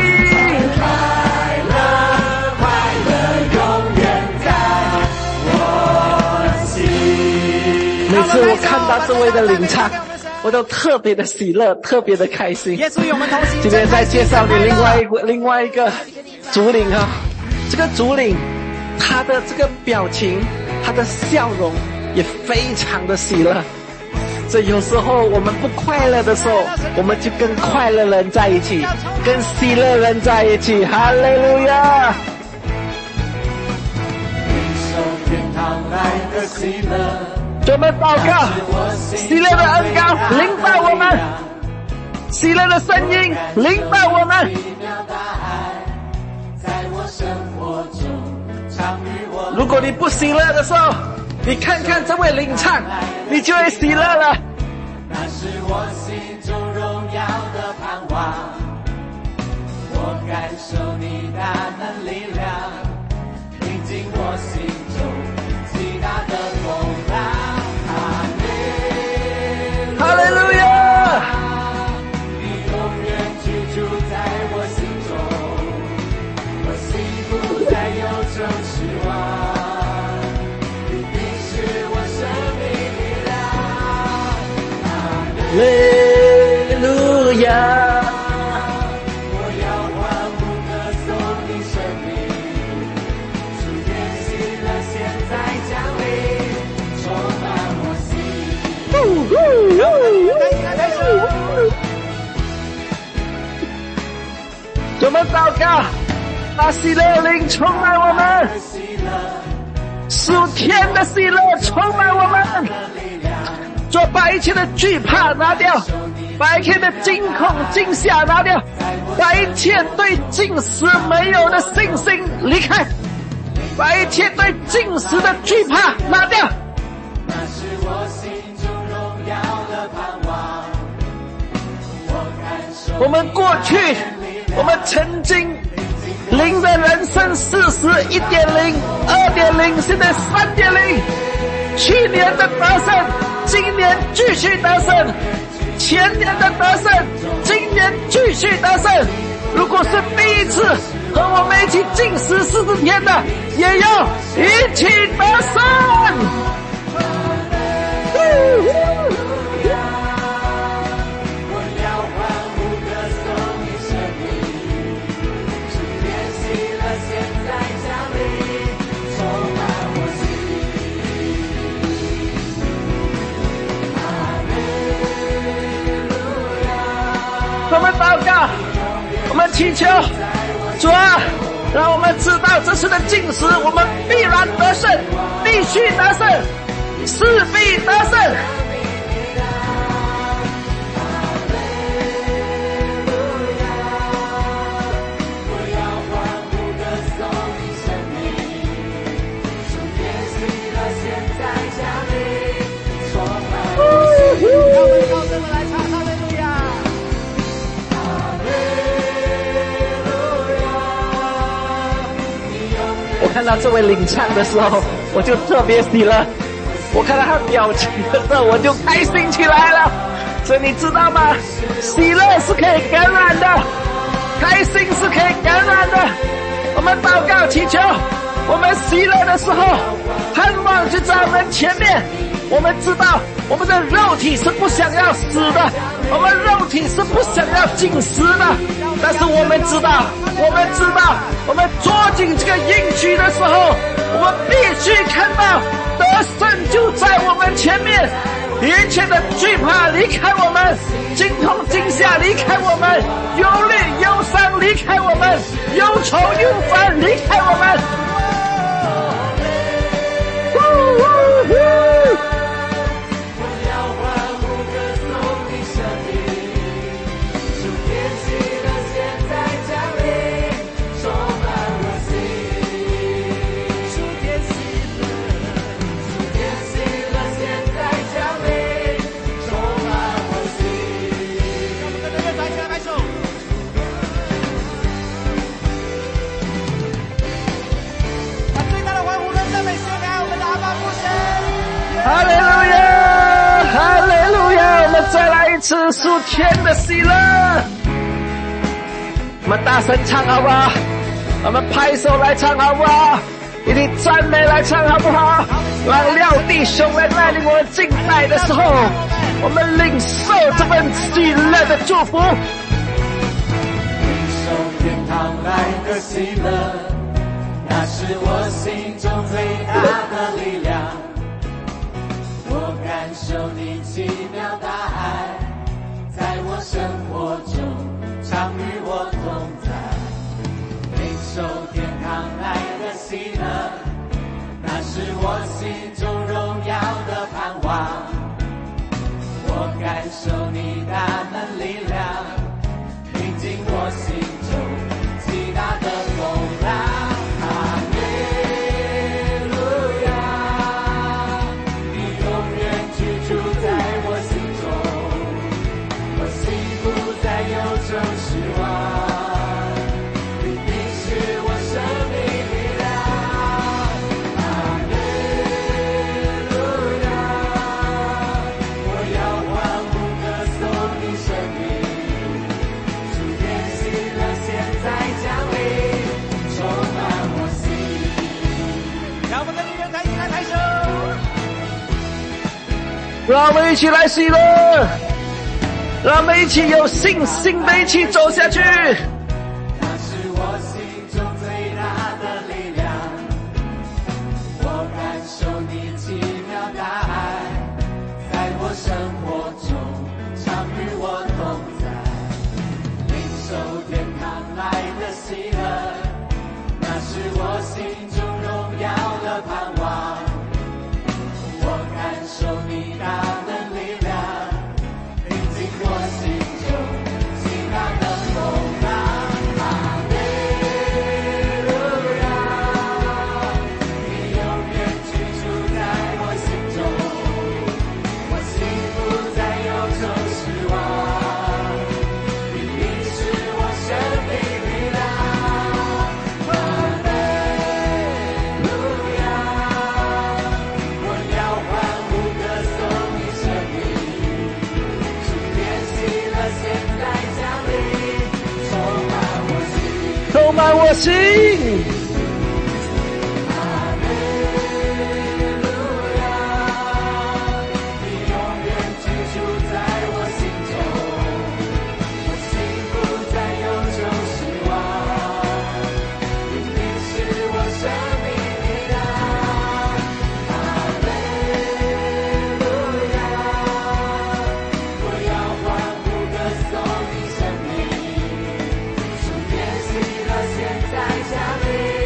[SPEAKER 3] 每次我看到这位的领唱，我都特别的喜乐，特别的开心。
[SPEAKER 5] 耶稣与我们同行。
[SPEAKER 3] 今天再介绍你另外一个主领啊，这个主领他的这个表情，他的笑容也非常的喜乐。所以有时候我们不快乐的时候，我们就跟快乐人在一起，跟喜乐人在一起。哈利路亚！
[SPEAKER 4] 天堂来的喜乐，
[SPEAKER 3] 我们祷告，喜乐的恩膏临到我们，喜乐的声音临到我们。如果你不喜乐的时候，你看看这位领唱，你就会喜乐了。
[SPEAKER 4] 那是我心中荣耀的盼望，我感受你大能力量，临近我心中极大的风浪。
[SPEAKER 3] 哈利路亚！
[SPEAKER 4] 你永远居住在我心中，我心不再有种失望。
[SPEAKER 3] 哈利路亚！
[SPEAKER 4] 我要欢呼歌颂你生命，主天喜乐现在降临，充满我心。
[SPEAKER 3] 我们祷告，把喜乐灵充满我们，属天的喜乐充满我们。做把一切的惧怕拿掉，把一切的惊恐惊吓拿掉，把一切对禁食没有的信心离开，把一切对禁食的惧怕拿掉。
[SPEAKER 4] 那是我心中荣耀的盼望，我感受
[SPEAKER 3] 我们过去，我们曾经领的人生40 1.0 2.0，现在3.0。去年的得胜，今年继续得胜；前年的得胜，今年继续得胜。如果是第一次和我们一起禁食40天的，也要一起得胜。我们祷告，我们祈求主啊，让我们知道这次的禁食，我们必然得胜，必须得胜，势必得胜。
[SPEAKER 5] 让我们高声的来唱，哈利路亚。
[SPEAKER 3] 看到这位领唱的时候，我就特别喜乐。我看到他表情的时候，我就开心起来了。所以你知道吗？喜乐是可以感染的，开心是可以感染的。我们祷告祈求，我们喜乐的时候，盼望就在我们前面。我们知道我们的肉体是不想要死的，我们肉体是不想要进食的，但是我们知道，我们捉紧这个应许的时候，我们必须看到得胜就在我们前面，一切的惧怕离开我们，惊痛惊吓离开我们，忧虑忧伤离开我们，忧愁忧烦离开我们。哈利路亚，哈利路亚！我们再来一次属天的喜乐。我们大声唱好不好？我们拍手来唱好不好？一起赞美来唱好不好？让廖弟兄来带领我们敬拜的时候，我们领受这份喜乐的祝福。
[SPEAKER 4] 领受天堂来的喜乐，那是我心中最大的力量。我感受你奇妙大爱，在我生活中常与我同在。领受天堂来的喜乐，那是我心中荣耀的盼望。我感受你大能力量，平静我心中极大的风浪。
[SPEAKER 3] 让我们一起来喜乐，让我们一起有信心的一起走下去。
[SPEAKER 4] 那是我心中最大的力量，我感受你奇妙大爱，在我生活中常与我同在。领受天堂来的喜乐，那是我心中荣耀的盼望。我感受你大能力量，平静我心中极大的风浪。哈利路亚，你永远居住在我心中，我心不再忧愁失望，你必是我生命力量。哈利路亚，我要欢呼歌颂你生命，主天喜乐现在降临，充满我心。
[SPEAKER 3] 充满我心。
[SPEAKER 4] 哈利路亚，你永远居住在我心中，我心不再忧愁失望，你必是我生命力量。哈利路亚，我要欢呼歌颂你生命，主天喜乐现在降临。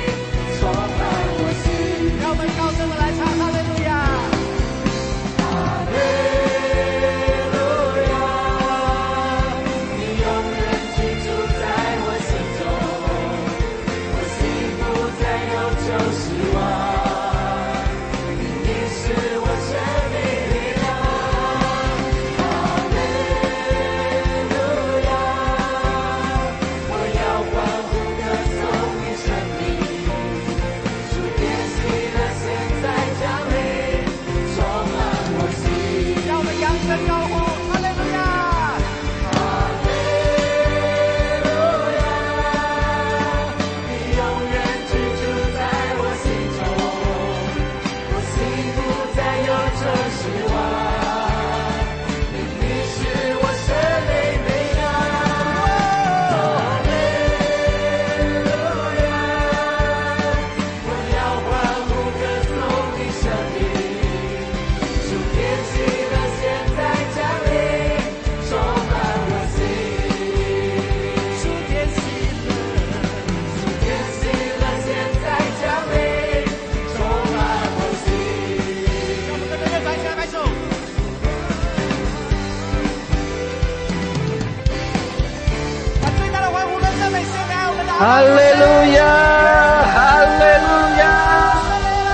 [SPEAKER 3] 哈利路亚，哈利路亚！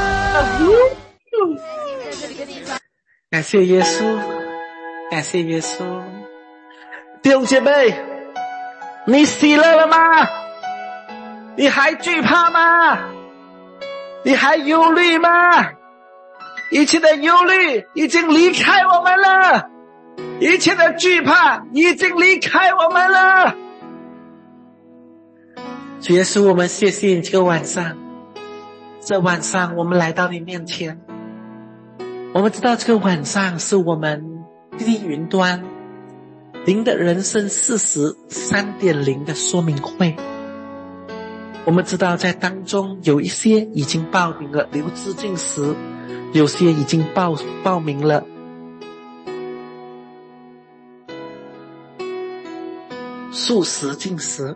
[SPEAKER 3] 感谢耶稣，感谢耶稣。弟兄姐妹，你喜乐了吗？你还惧怕吗？你还忧虑吗？一切的忧虑已经离开我们了，一切的惧怕已经离开我们了。主耶稣，我们谢谢你这个晚上，这晚上我们来到你面前，我们知道这个晚上是我们地地云端灵的人生40 3.0 的说明会。我们知道在当中有一些已经报名了留资进食，有些已经报名了素食进食。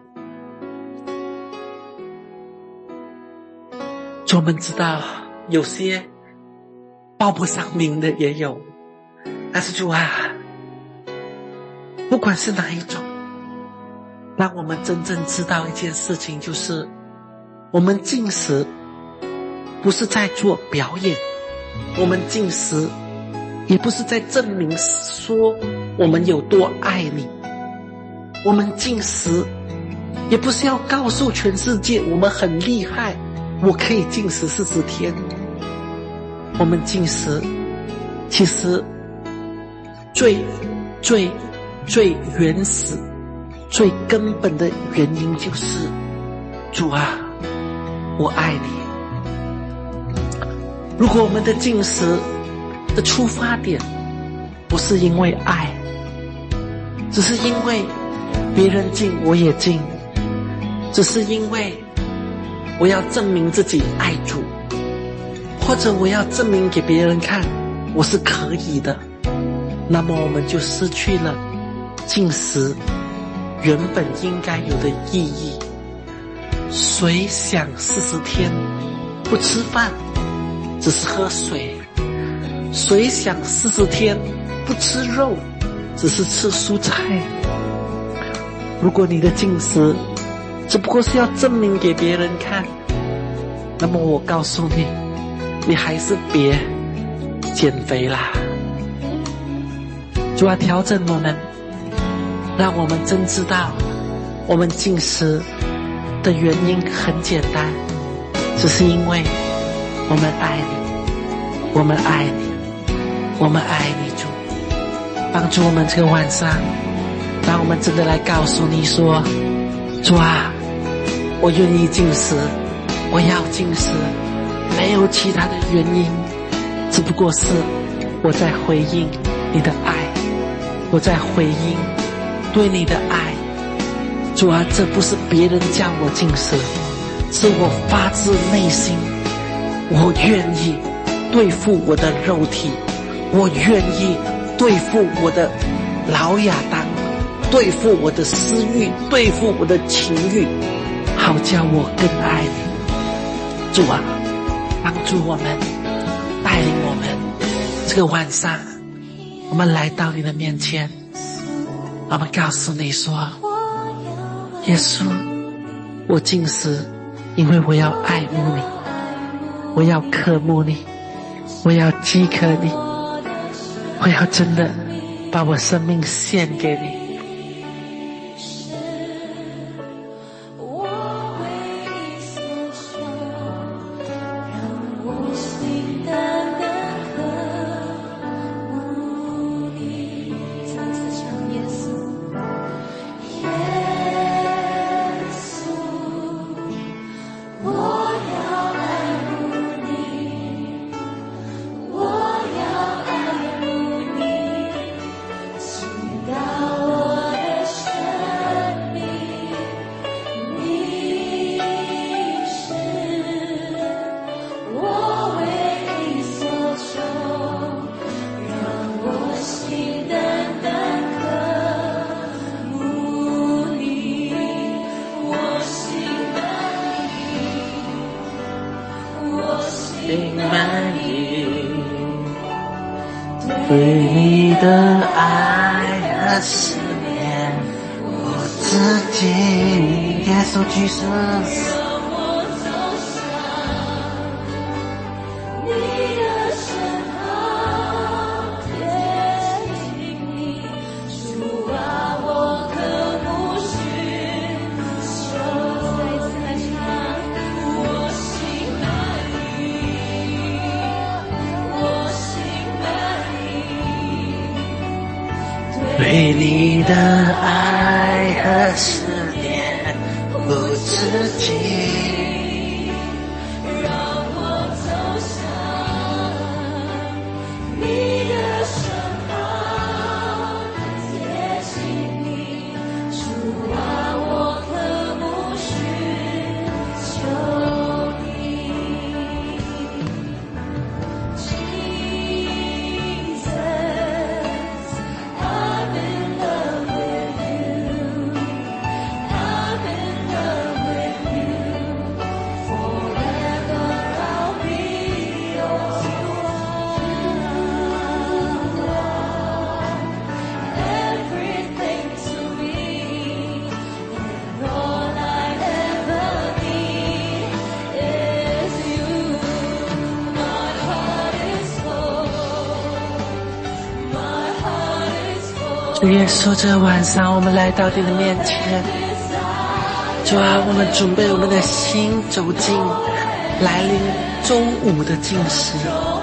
[SPEAKER 3] 我们知道有些报不上名的也有，但是主啊，不管是哪一种，让我们真正知道一件事情，就是我们进食不是在做表演，我们进食也不是在证明说我们有多爱你，我们进食也不是要告诉全世界我们很厉害，我可以进食40天。我们进食其实最原始最根本的原因就是主啊，我爱你。如果我们的进食的出发点不是因为爱，只是因为别人进我也进，只是因为我要证明自己爱主，或者我要证明给别人看我是可以的，那么我们就失去了进食原本应该有的意义。谁想40天不吃饭，只是喝水？谁想40天不吃肉，只是吃蔬菜？如果你的进食只不过是要证明给别人看，那么我告诉你，你还是别减肥啦。主要调整我们，让我们真知道我们进食的原因很简单，只是因为我们爱你，我们爱你，我们爱你。主帮助我们这个晚上，让我们真的来告诉你说，主啊，我愿意进食，我要进食，没有其他的原因，只不过是我在回应你的爱，我在回应对你的爱。主啊，这不是别人叫我进食，是我发自内心，我愿意对付我的肉体，我愿意对付我的老亚当，对付我的私欲，对付我的情欲，好叫我更爱你。主啊，帮助我们，带领我们，这个晚上我们来到你的面前，我们告诉你说，耶稣，我进食，因为我要爱慕你，我要渴慕你，我要饥渴你，我要真的把我生命献给你。对你的爱和思念，我自己也 Yes, oh Jesus. 对你的爱和思念不自禁，让我走向你的身旁，贴近你，主啊，我渴慕寻求你。主耶稣，这晚上我们来到你的面前，主啊，我们准备我们的心走进来临中午的禁食。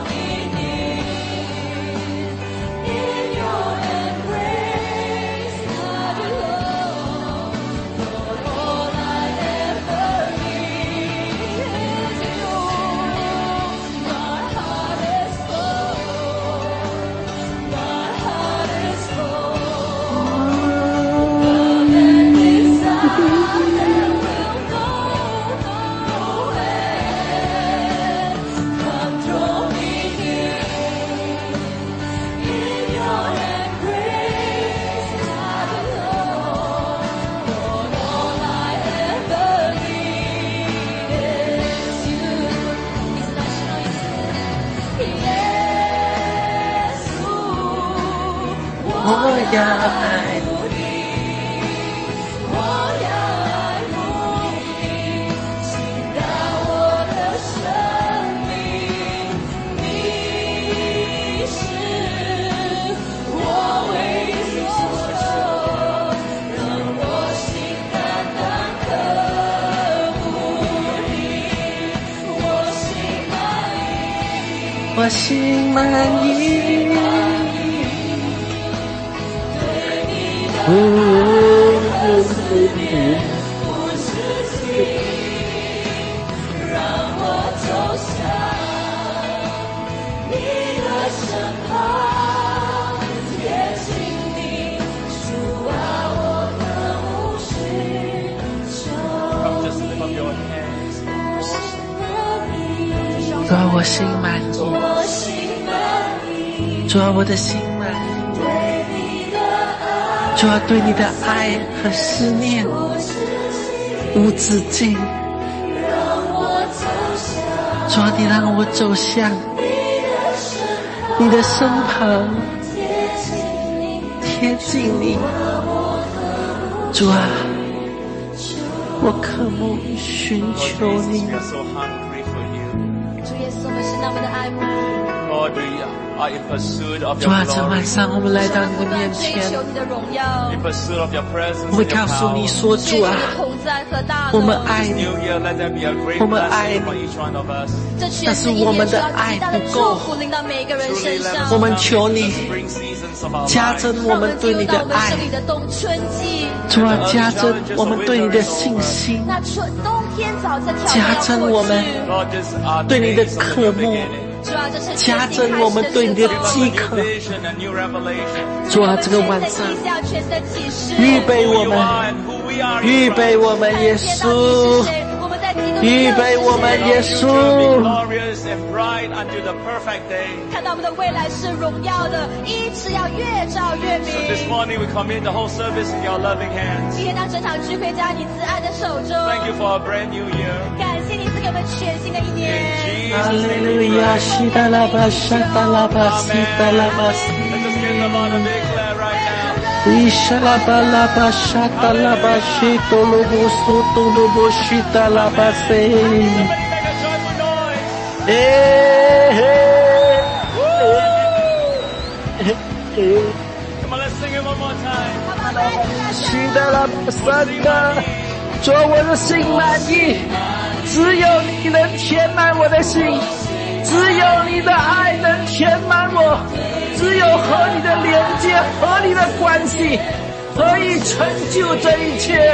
[SPEAKER 3] 我要爱慕你，我要爱慕你，倾倒我的生命，你是我唯一所求，让我心单单渴慕你，我心满意，我心满意。不自禁，让我走向你的身旁，贴近你，主啊，我渴慕寻求你。主啊，我心满意，主啊，我的心满意。主啊，对你的爱和思念无止境。主啊，你让我走向你的身旁，贴近你。主啊，我渴慕寻求你。
[SPEAKER 1] 主耶稣，我们是那么的爱慕你。
[SPEAKER 3] 主啊，这晚上我们来到你的面前，我们告诉你说，主啊，我们爱你，我们爱你，但是我们的爱不够，我们求你加增我们对你的爱，主啊，加增我们对你的信心，加增我们对你的渴慕，加增我们对你的饥渴。主啊，这个晚上预备我们，预备我们耶稣，预备我们耶稣。
[SPEAKER 1] 看到我们的未来是荣耀的，一直要越照越明。今天当这场聚会在你慈爱的手中，感谢你赐给我们全新的一年。
[SPEAKER 3] 哈利路亚，西达拉巴，沙达拉巴，西达拉巴，西。 伊沙拉巴拉巴沙达拉巴西多罗布苏多罗布西达拉巴塞。
[SPEAKER 4] Come on, let's sing it one more time.
[SPEAKER 3] 西达拉巴萨达，做我的心满意，只有你能填满我的心，只有你的爱能填满我，只有和你的连接和你的关系可以成就这一切。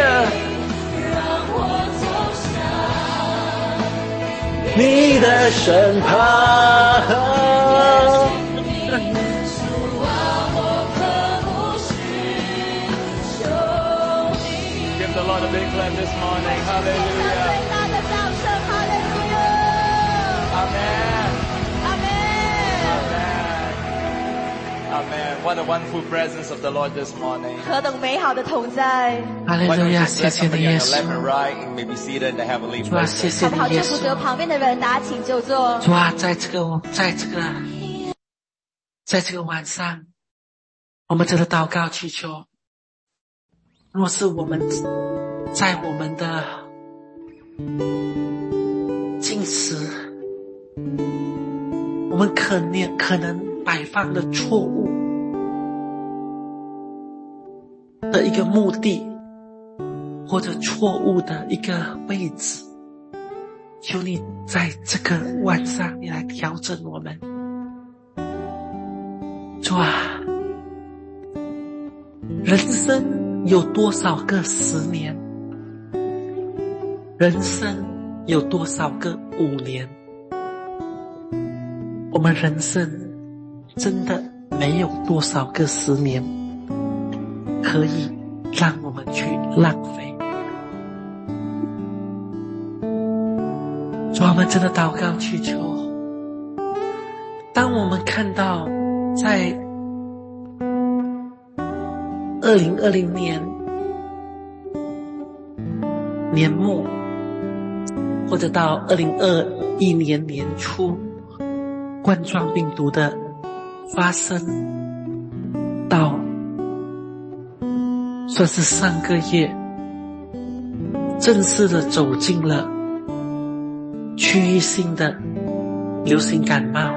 [SPEAKER 3] 你的身旁，
[SPEAKER 4] Give the Lord a big clap this morning. Hallelujah. Amen. Amen. What a wonderful presence of the Lord this morning.
[SPEAKER 6] 何等美好的同在！
[SPEAKER 3] 哈利
[SPEAKER 4] Why
[SPEAKER 3] 路
[SPEAKER 4] don't
[SPEAKER 3] 亚，
[SPEAKER 4] you
[SPEAKER 3] 谢
[SPEAKER 4] bless
[SPEAKER 3] 谢你
[SPEAKER 4] somebody
[SPEAKER 3] 耶
[SPEAKER 4] on your left and
[SPEAKER 3] 稣。
[SPEAKER 4] right and maybe seated in the heavenly
[SPEAKER 3] 主啊，谢
[SPEAKER 4] places.
[SPEAKER 3] 谢
[SPEAKER 6] 好不好？
[SPEAKER 3] 你耶
[SPEAKER 6] 祝福着
[SPEAKER 3] 稣。
[SPEAKER 6] 旁边的人，大家请就坐。
[SPEAKER 3] 主啊，在这个晚上，我们真的祷告祈求，若是我们在我们的进食，我们可能摆放了错误的一个目的，或者错误的一个位置，求你在这个晚上，你来调整我们。主啊，人生有多少个10年？人生有多少个5年？我们人生真的没有多少个10年可以让我们去浪费。主啊，我们真的祷告祈求，当我们看到在2020年年末，或者到2021年年初，冠状病毒的发生，到算是上个月正式的走进了区域性的流行感冒。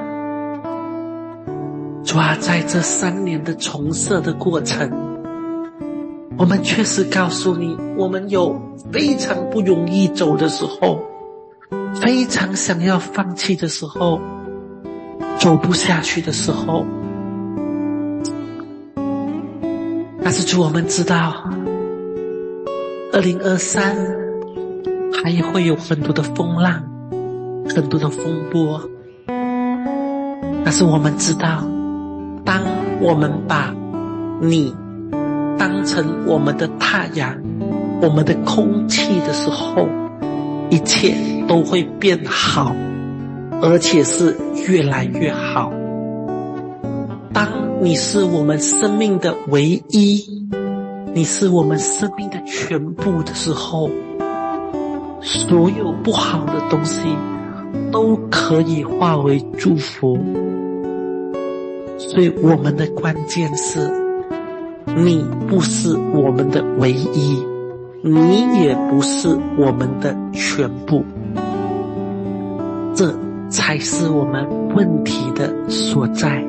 [SPEAKER 3] 主啊，在这3年的重设的过程，我们确实告诉你，我们有非常不容易走的时候，非常想要放弃的时候，走不下去的时候。但是主，我们知道2023还会有很多的风浪，很多的风波。但是我们知道，当我们把你当成我们的太阳，我们的空气的时候，一切都会变好，而且是越来越好。当你是我们生命的唯一，你是我们生命的全部的时候，所有不好的东西都可以化为祝福。所以我们的关键是，你不是我们的唯一，你也不是我们的全部，这才是我们问题的所在。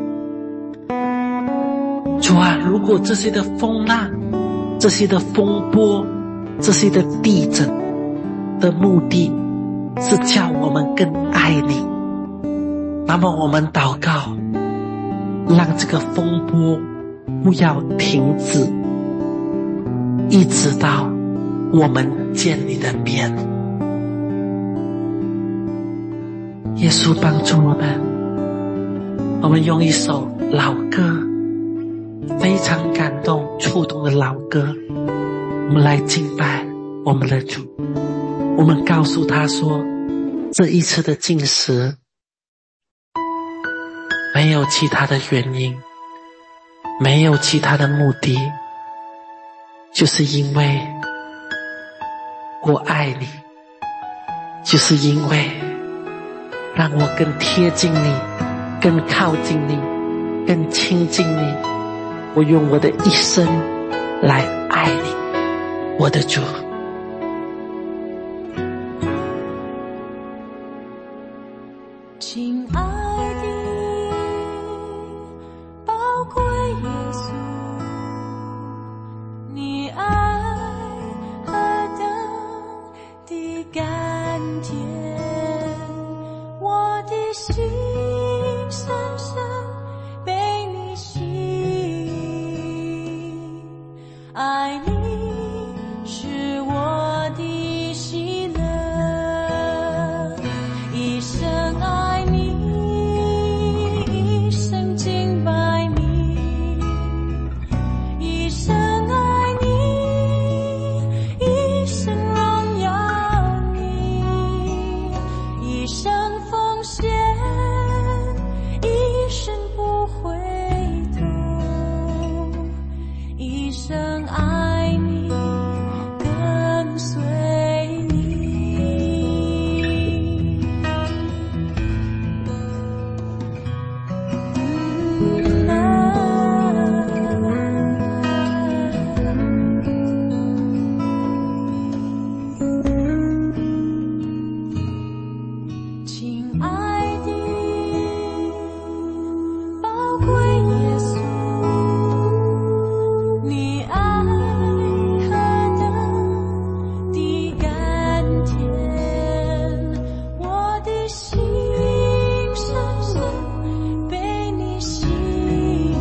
[SPEAKER 3] 主啊，如果这些的风浪，这些的风波，这些的地震的目的是叫我们更爱你，那么我们祷告，让这个风波不要停止，一直到我们见你的面。耶稣帮助我们用一首老歌，非常感动触动的老歌，我们来敬拜我们的主。我们告诉他说，这一次的禁食没有其他的原因，没有其他的目的，就是因为我爱你，就是因为让我更贴近你，更靠近你，更亲近你， 我用我的一生来爱你，我的主。
[SPEAKER 7] 亲爱的宝贵耶稣，你爱何等的甘甜，我的心深深被你吸引，爱你是我的喜乐，一生爱你，一生敬拜你，一生爱你，一生荣耀你，一生奉献，一生不回头，一生爱你，跟随你。亲爱的宝贵耶稣，你爱何等的甘甜，我的心深深被你吸引，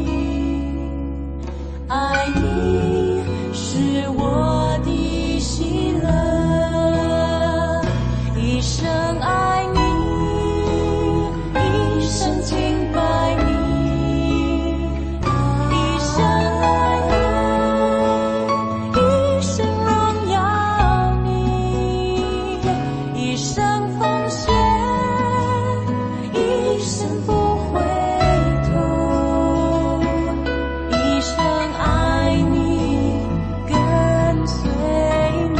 [SPEAKER 7] 爱你是我的喜乐，一生爱你，一生敬拜你，一生爱你，一生荣耀你，一生奉献，一生不回头，一生爱你，跟随你，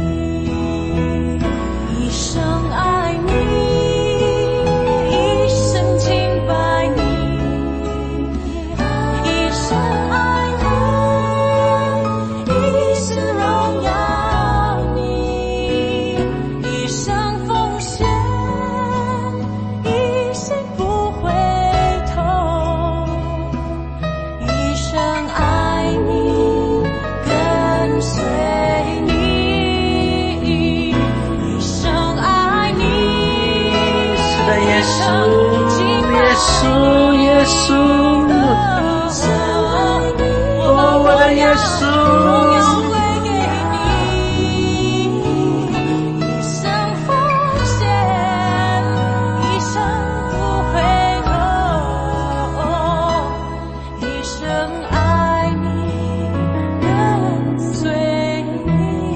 [SPEAKER 7] 一生爱你，一生敬拜你，一生爱你，一生荣耀你，一生奉献，一生不回头，一生爱你，跟随你，一生爱你，
[SPEAKER 3] 是的，耶稣，耶稣，耶稣，哦，我的耶稣，
[SPEAKER 7] 一生奉献，一生不回头，一生爱你，跟随你，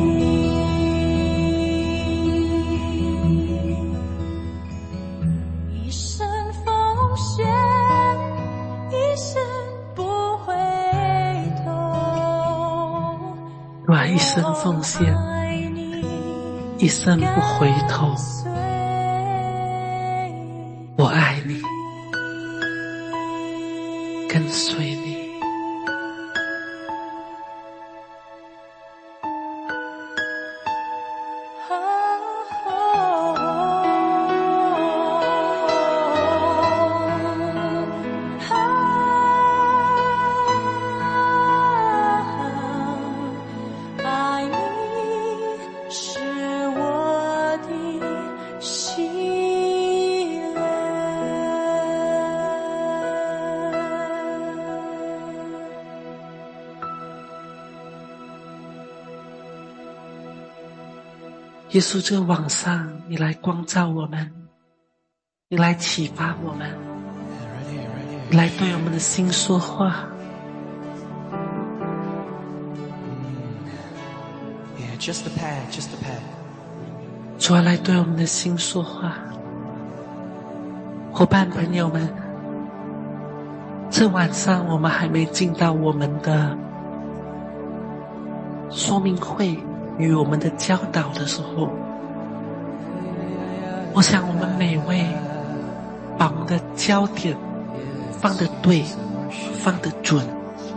[SPEAKER 7] 一生奉献，一生不回头，
[SPEAKER 3] 我一生奉献，一生不回头，我爱你，跟随你。
[SPEAKER 7] 爱你是我的喜乐。
[SPEAKER 3] 耶稣，这个晚上你来光照我们，你来启发我们，你来对我们的心说话。
[SPEAKER 5] Yeah, just a pad, just a pad.
[SPEAKER 3] 主啊，来对我们的心说话。伙伴朋友们，这晚上我们还没进到我们的说明会与我们的教导的时候，我想我们每位把我们的焦点放得对，放得准，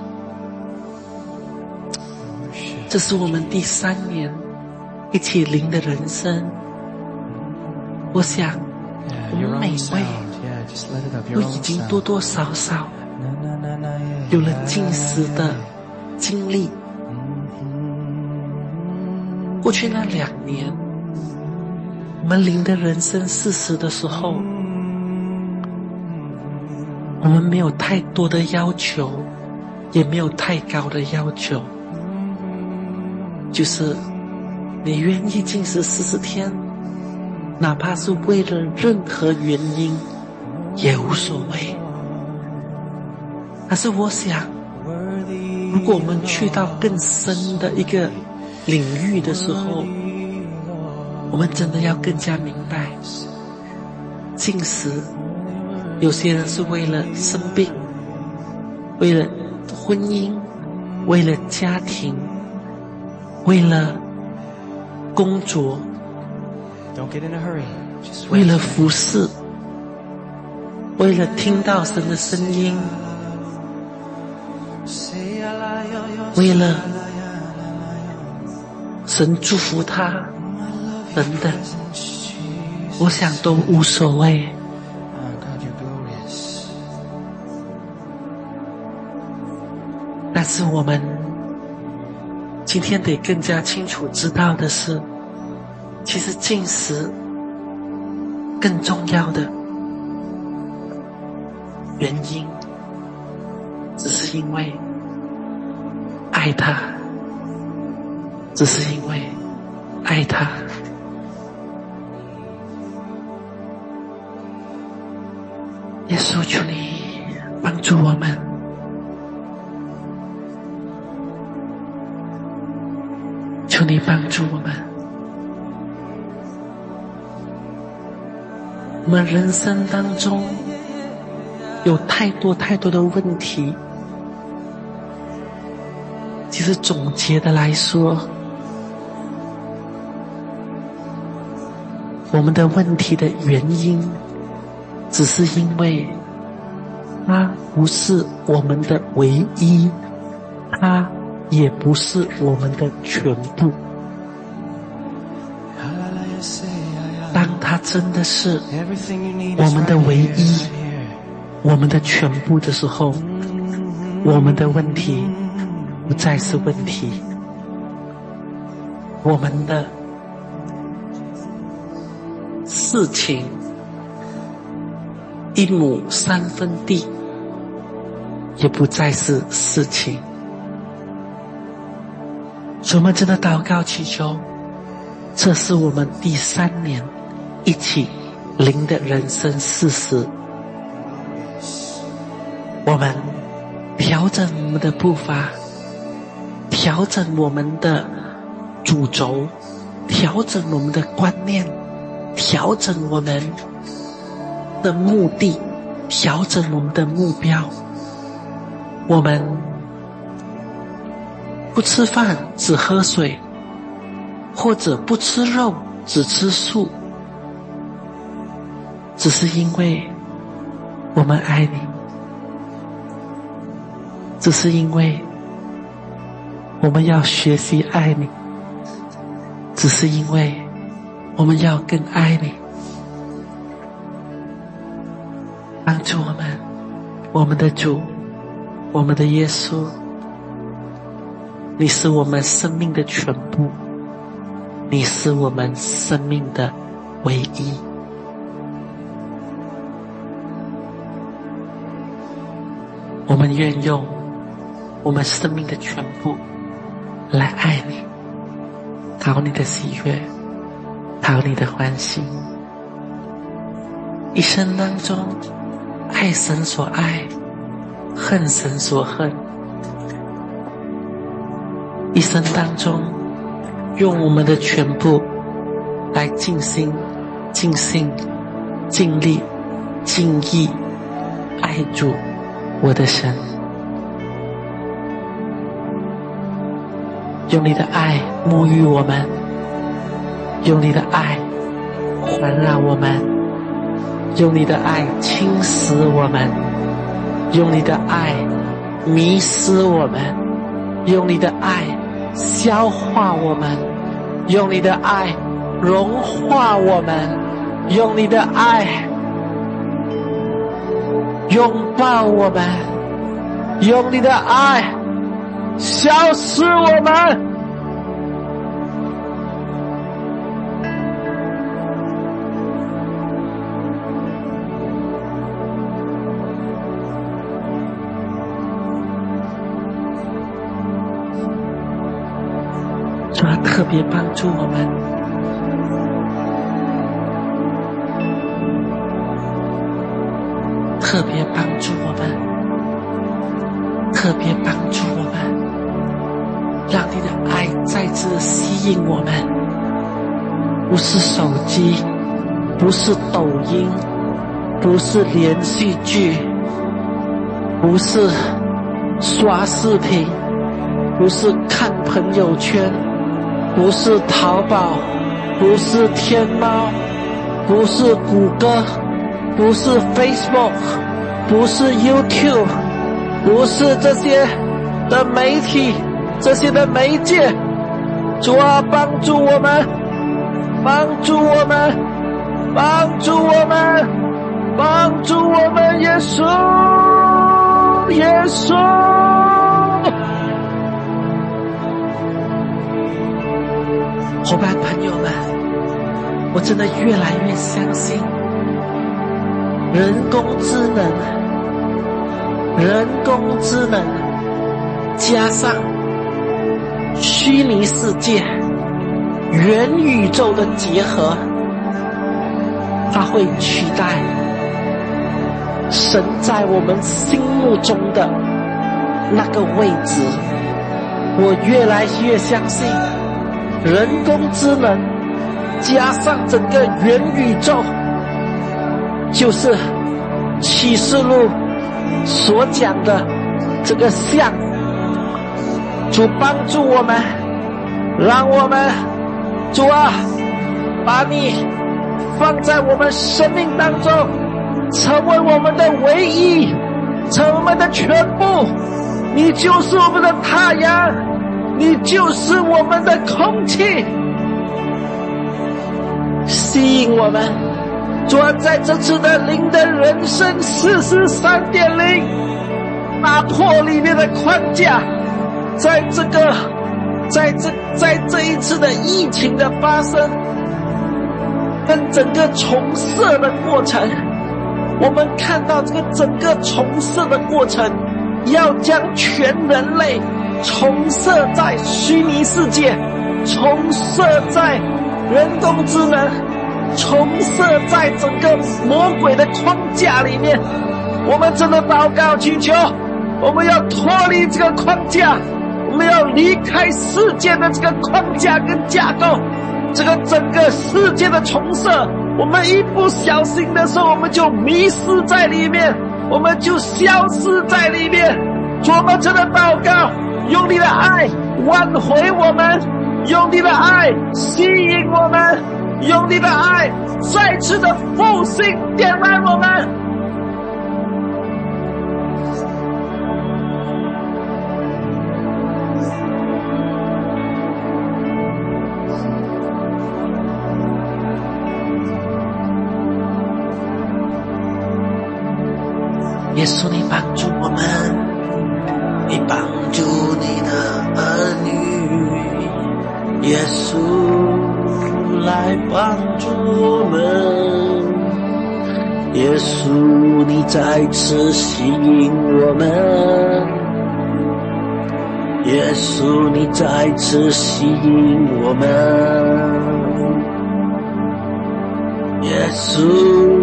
[SPEAKER 3] 这是我们第3年一起灵的人生。我想我们每位都已经多多少少有了禁食的经历。过去那2年，我们灵的人生40的时候，我们没有太多的要求，也没有太高的要求，就是你愿意禁食40天，哪怕是为了任何原因也无所谓。但是我想，如果我们去到更深的一个领域的时候，我们真的要更加明白，禁食有些人是为了生病，为了婚姻，为了家庭，为了工作，为了服侍，为了听到神的声音，为了神祝福他等等，我想都无所谓。但是我们今天得更加清楚知道的是，其实禁食更重要的原因，只是因为爱他，只是因为爱他。耶稣，求你帮助我们，求你帮助我们。我们人生当中有太多太多的问题，其实总结的来说，我们的问题的原因只是因为它不是我们的唯一，它也不是我们的全部。当它真的是我们的唯一，我们的全部的时候，我们的问题不再是问题，我们的事情1亩3分地也不再是事情。所以我们真的祷告祈求，这是我们第3年一起灵的人生40，我们调整我们的步伐，调整我们的主轴，调整我们的观念，调整我们的目的，调整我们的目标。我们不吃饭只喝水，或者不吃肉只吃素，只是因为我们爱你，只是因为我们要学习爱你，只是因为我们要更爱你。帮助我们，我们的主，我们的耶稣，你是我们生命的全部，你是我们生命的唯一。我们愿用我们生命的全部来爱你，讨你的喜悦，讨你的欢喜。一生当中爱神所爱，恨神所恨。一生当中用我们的全部来尽心尽性尽力尽意爱主我的神。用你的爱沐浴我们，用你的爱环绕我们，用你的爱侵蚀我们，用你的爱迷失我们，用你的爱消化我们，用你的爱融化我们，用你的爱拥抱我们，用你的爱消失我们。主啊，特别帮助我们，特别帮助我们，特别帮助我们，让你的爱再次吸引我们。不是手机，不是抖音，不是连续剧，不是刷视频，不是看朋友圈，不是淘宝，不是天猫，不是谷歌，不是 Facebook， 不是 YouTube， 不是这些的媒体，这些的媒介。主啊，帮助我们，帮助我们，帮助我们，帮助我们，耶稣，耶稣。伙伴朋友们，我真的越来越相信人工智能加上虚拟世界、元宇宙的结合，它会取代神在我们心目中的那个位置。我越来越相信人工智能加上整个元宇宙，就是启示录所讲的这个像。主帮助我们，让我们，主啊，把你放在我们生命当中，成为我们的唯一，成为我们的全部。你就是我们的太阳，你就是我们的空气，吸引我们。主啊，在这次的灵的人生43.0打破里面的框架，在这一次的疫情的发生跟整个重设的过程，我们看到这个整个重设的过程，要将全人类重设在虚拟世界，重设在人工智能，重设在整个魔鬼的框架里面。我们真的祷告祈求，我们要脱离这个框架，我们要离开世界的这个框架跟架构。这个整个世界的重设，我们一不小心的时候，我们就迷失在里面，我们就消失在里面。主，我们真的祷告，用你的爱挽回我们，用你的爱吸引我们，用你的爱再次的复兴点燃我们。耶稣，你帮助我们，你帮助你的儿女，耶稣来帮助我们，耶稣你再次吸引我们，耶稣你再次吸引我们，耶稣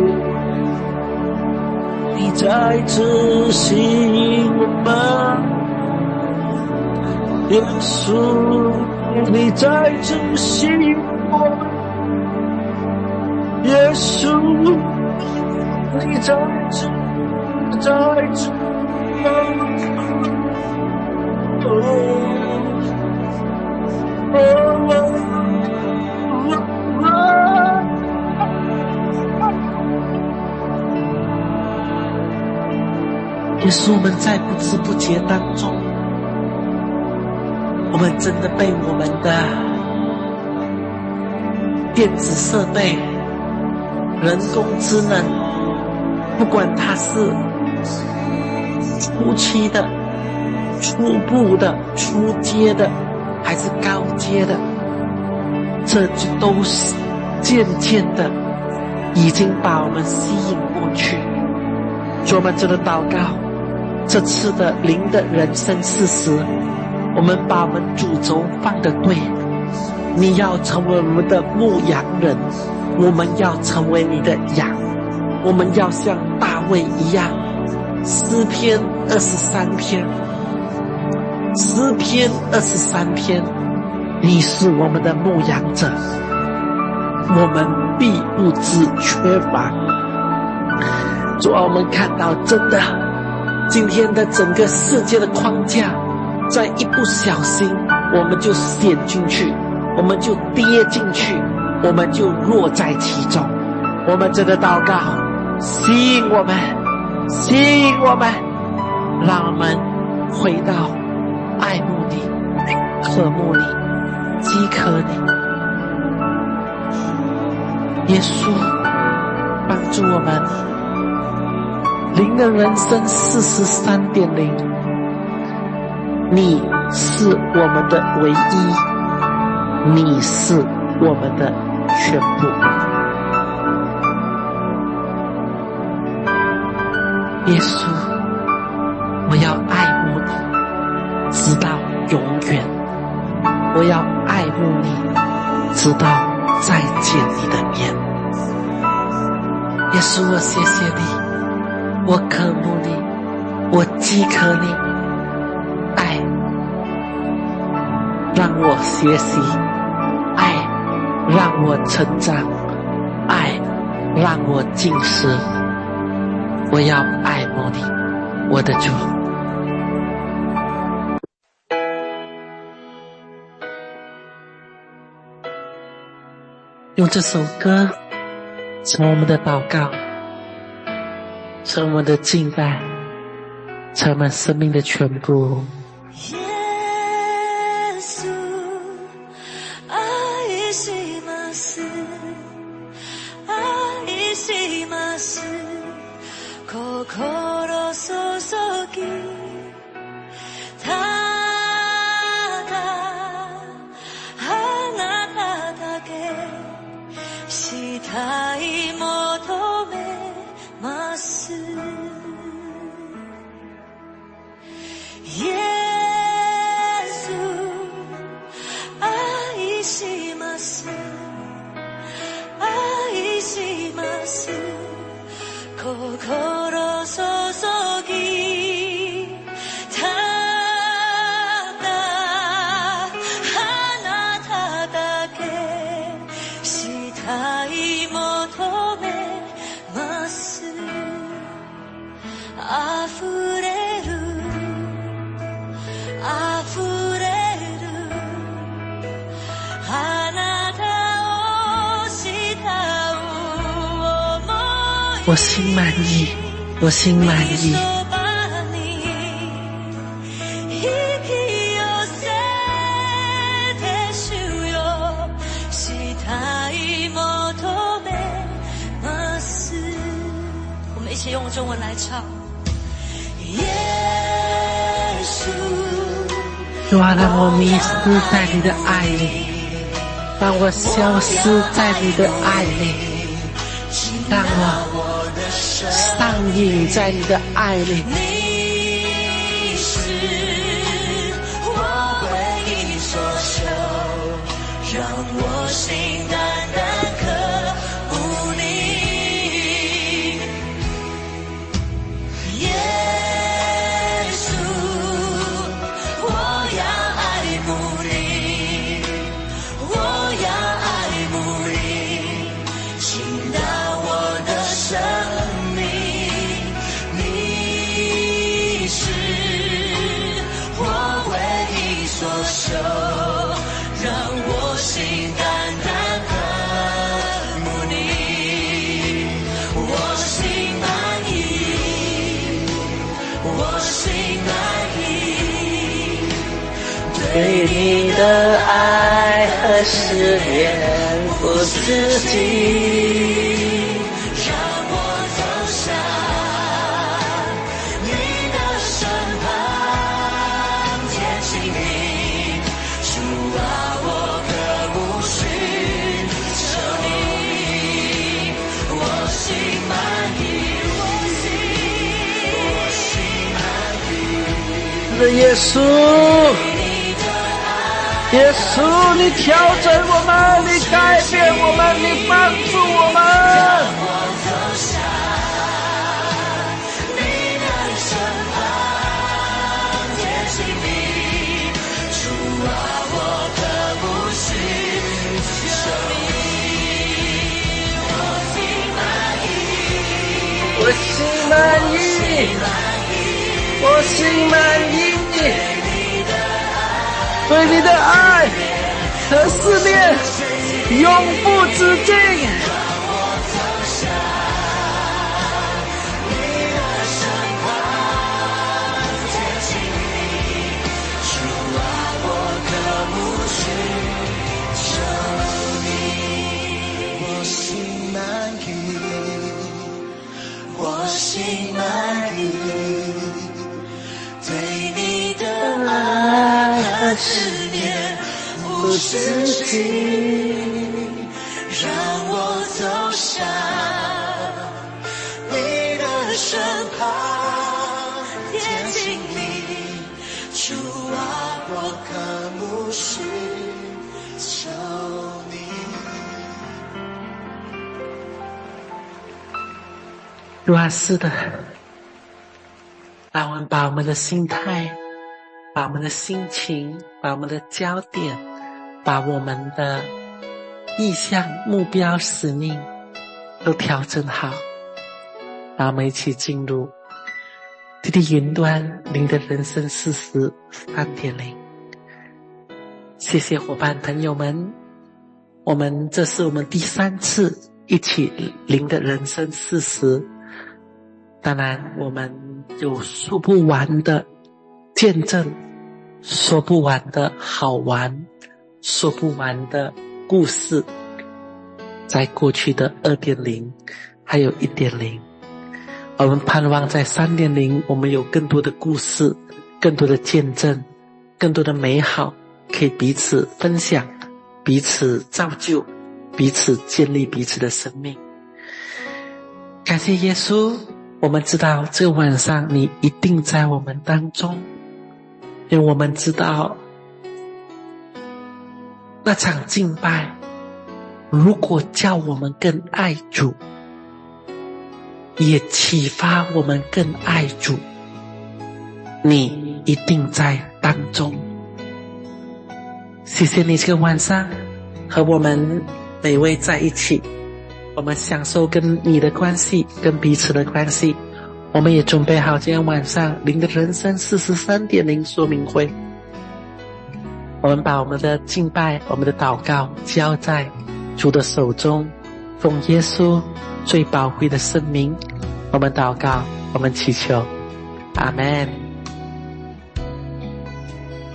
[SPEAKER 3] 你再次吸引我们，耶稣你再次吸引我们，耶稣你再次耶稣，我们在不知不觉当中，我我们真的被我们的电子设备、人工智能，不管它是初期的、初步的、初阶的，还是高阶的，这就都是渐渐的已经把我们吸引过去。所以我们真的祷告，这次的灵的人生40，我们把我们主轴放得对，你要成为我们的牧羊人，我们要成为你的羊，我们要像大卫一样。诗篇23篇，诗篇23篇，你是我们的牧羊者，我们必不致缺乏。主啊，我们看到真的今天的整个世界的框架，在一不小心我们就陷进去，我们就跌进去，我们就落在其中。我们真的祷告，吸引我们，吸引我们，让我们回到爱慕你、渴慕你、饥渴你。耶稣帮助我们，灵的人生43.0，你是我们的唯一，你是我们的全部。耶稣，我要爱慕你直到永远，我要爱慕你直到再见你的面。耶稣，我谢谢你，我渴慕你，我饥渴你，爱让我学习，爱让我成长，爱让我进食。我要爱慕你，我的主。用这首歌成为我们的祷告，成为我们的敬拜，成为我们生命的全部。
[SPEAKER 7] 耶稣愛します愛します心注ぎただあなただけしたい求めます耶稣愛します愛します心注ぎただあなただけしたい求めます溢れる溢れるあなたを慕う想い
[SPEAKER 3] 我心满意，我心满意。
[SPEAKER 7] 我们一起用中文来唱。耶稣，
[SPEAKER 3] 主啊，让我迷失在你的爱里，让我消失在你的爱里，让我上瘾在你的爱里。
[SPEAKER 7] 你是我唯一所求，让我心单单渴慕你。耶稣，我要爱慕你，我要爱慕你，倾倒我的生命。你是我唯一所求，让我心单单渴
[SPEAKER 3] 对你的爱和思念不自己。耶稣，耶稣，你调整我们，你改变我们，你帮助我们。我心满意，我心满意，对你的爱和思念永不止境。
[SPEAKER 7] 心满意，对你的爱和思念不自己，让我走向你的身旁，贴近你，主啊，我渴慕寻求你。
[SPEAKER 3] 主啊，是的，让我们把我们的心态，把我们的心情，把我们的焦点，把我们的意向、目标、使命都调整好，让我们一起进入滴滴云端您的人生40 3.0。谢谢伙伴朋友们，这是我们第3次一起您的人生40。当然我们有说不完的见证，说不完的好玩，说不完的故事，在过去的 2.0 还有 1.0， 我们盼望在 3.0 我们有更多的故事，更多的见证，更多的美好可以彼此分享，彼此造就，彼此建立彼此的生命。感谢耶稣，我们知道这个晚上你一定在我们当中，因为我们知道那场敬拜如果叫我们更爱主，也启发我们更爱主，你一定在当中。谢谢你这个晚上和我们每位在一起，我们享受跟你的关系，跟彼此的关系。我们也准备好今天晚上您的人生40 3.0说明会，我们把我们的敬拜，我们的祷告交在主的手中，奉耶稣最宝贵的圣名，我们祷告，我们祈求，阿们。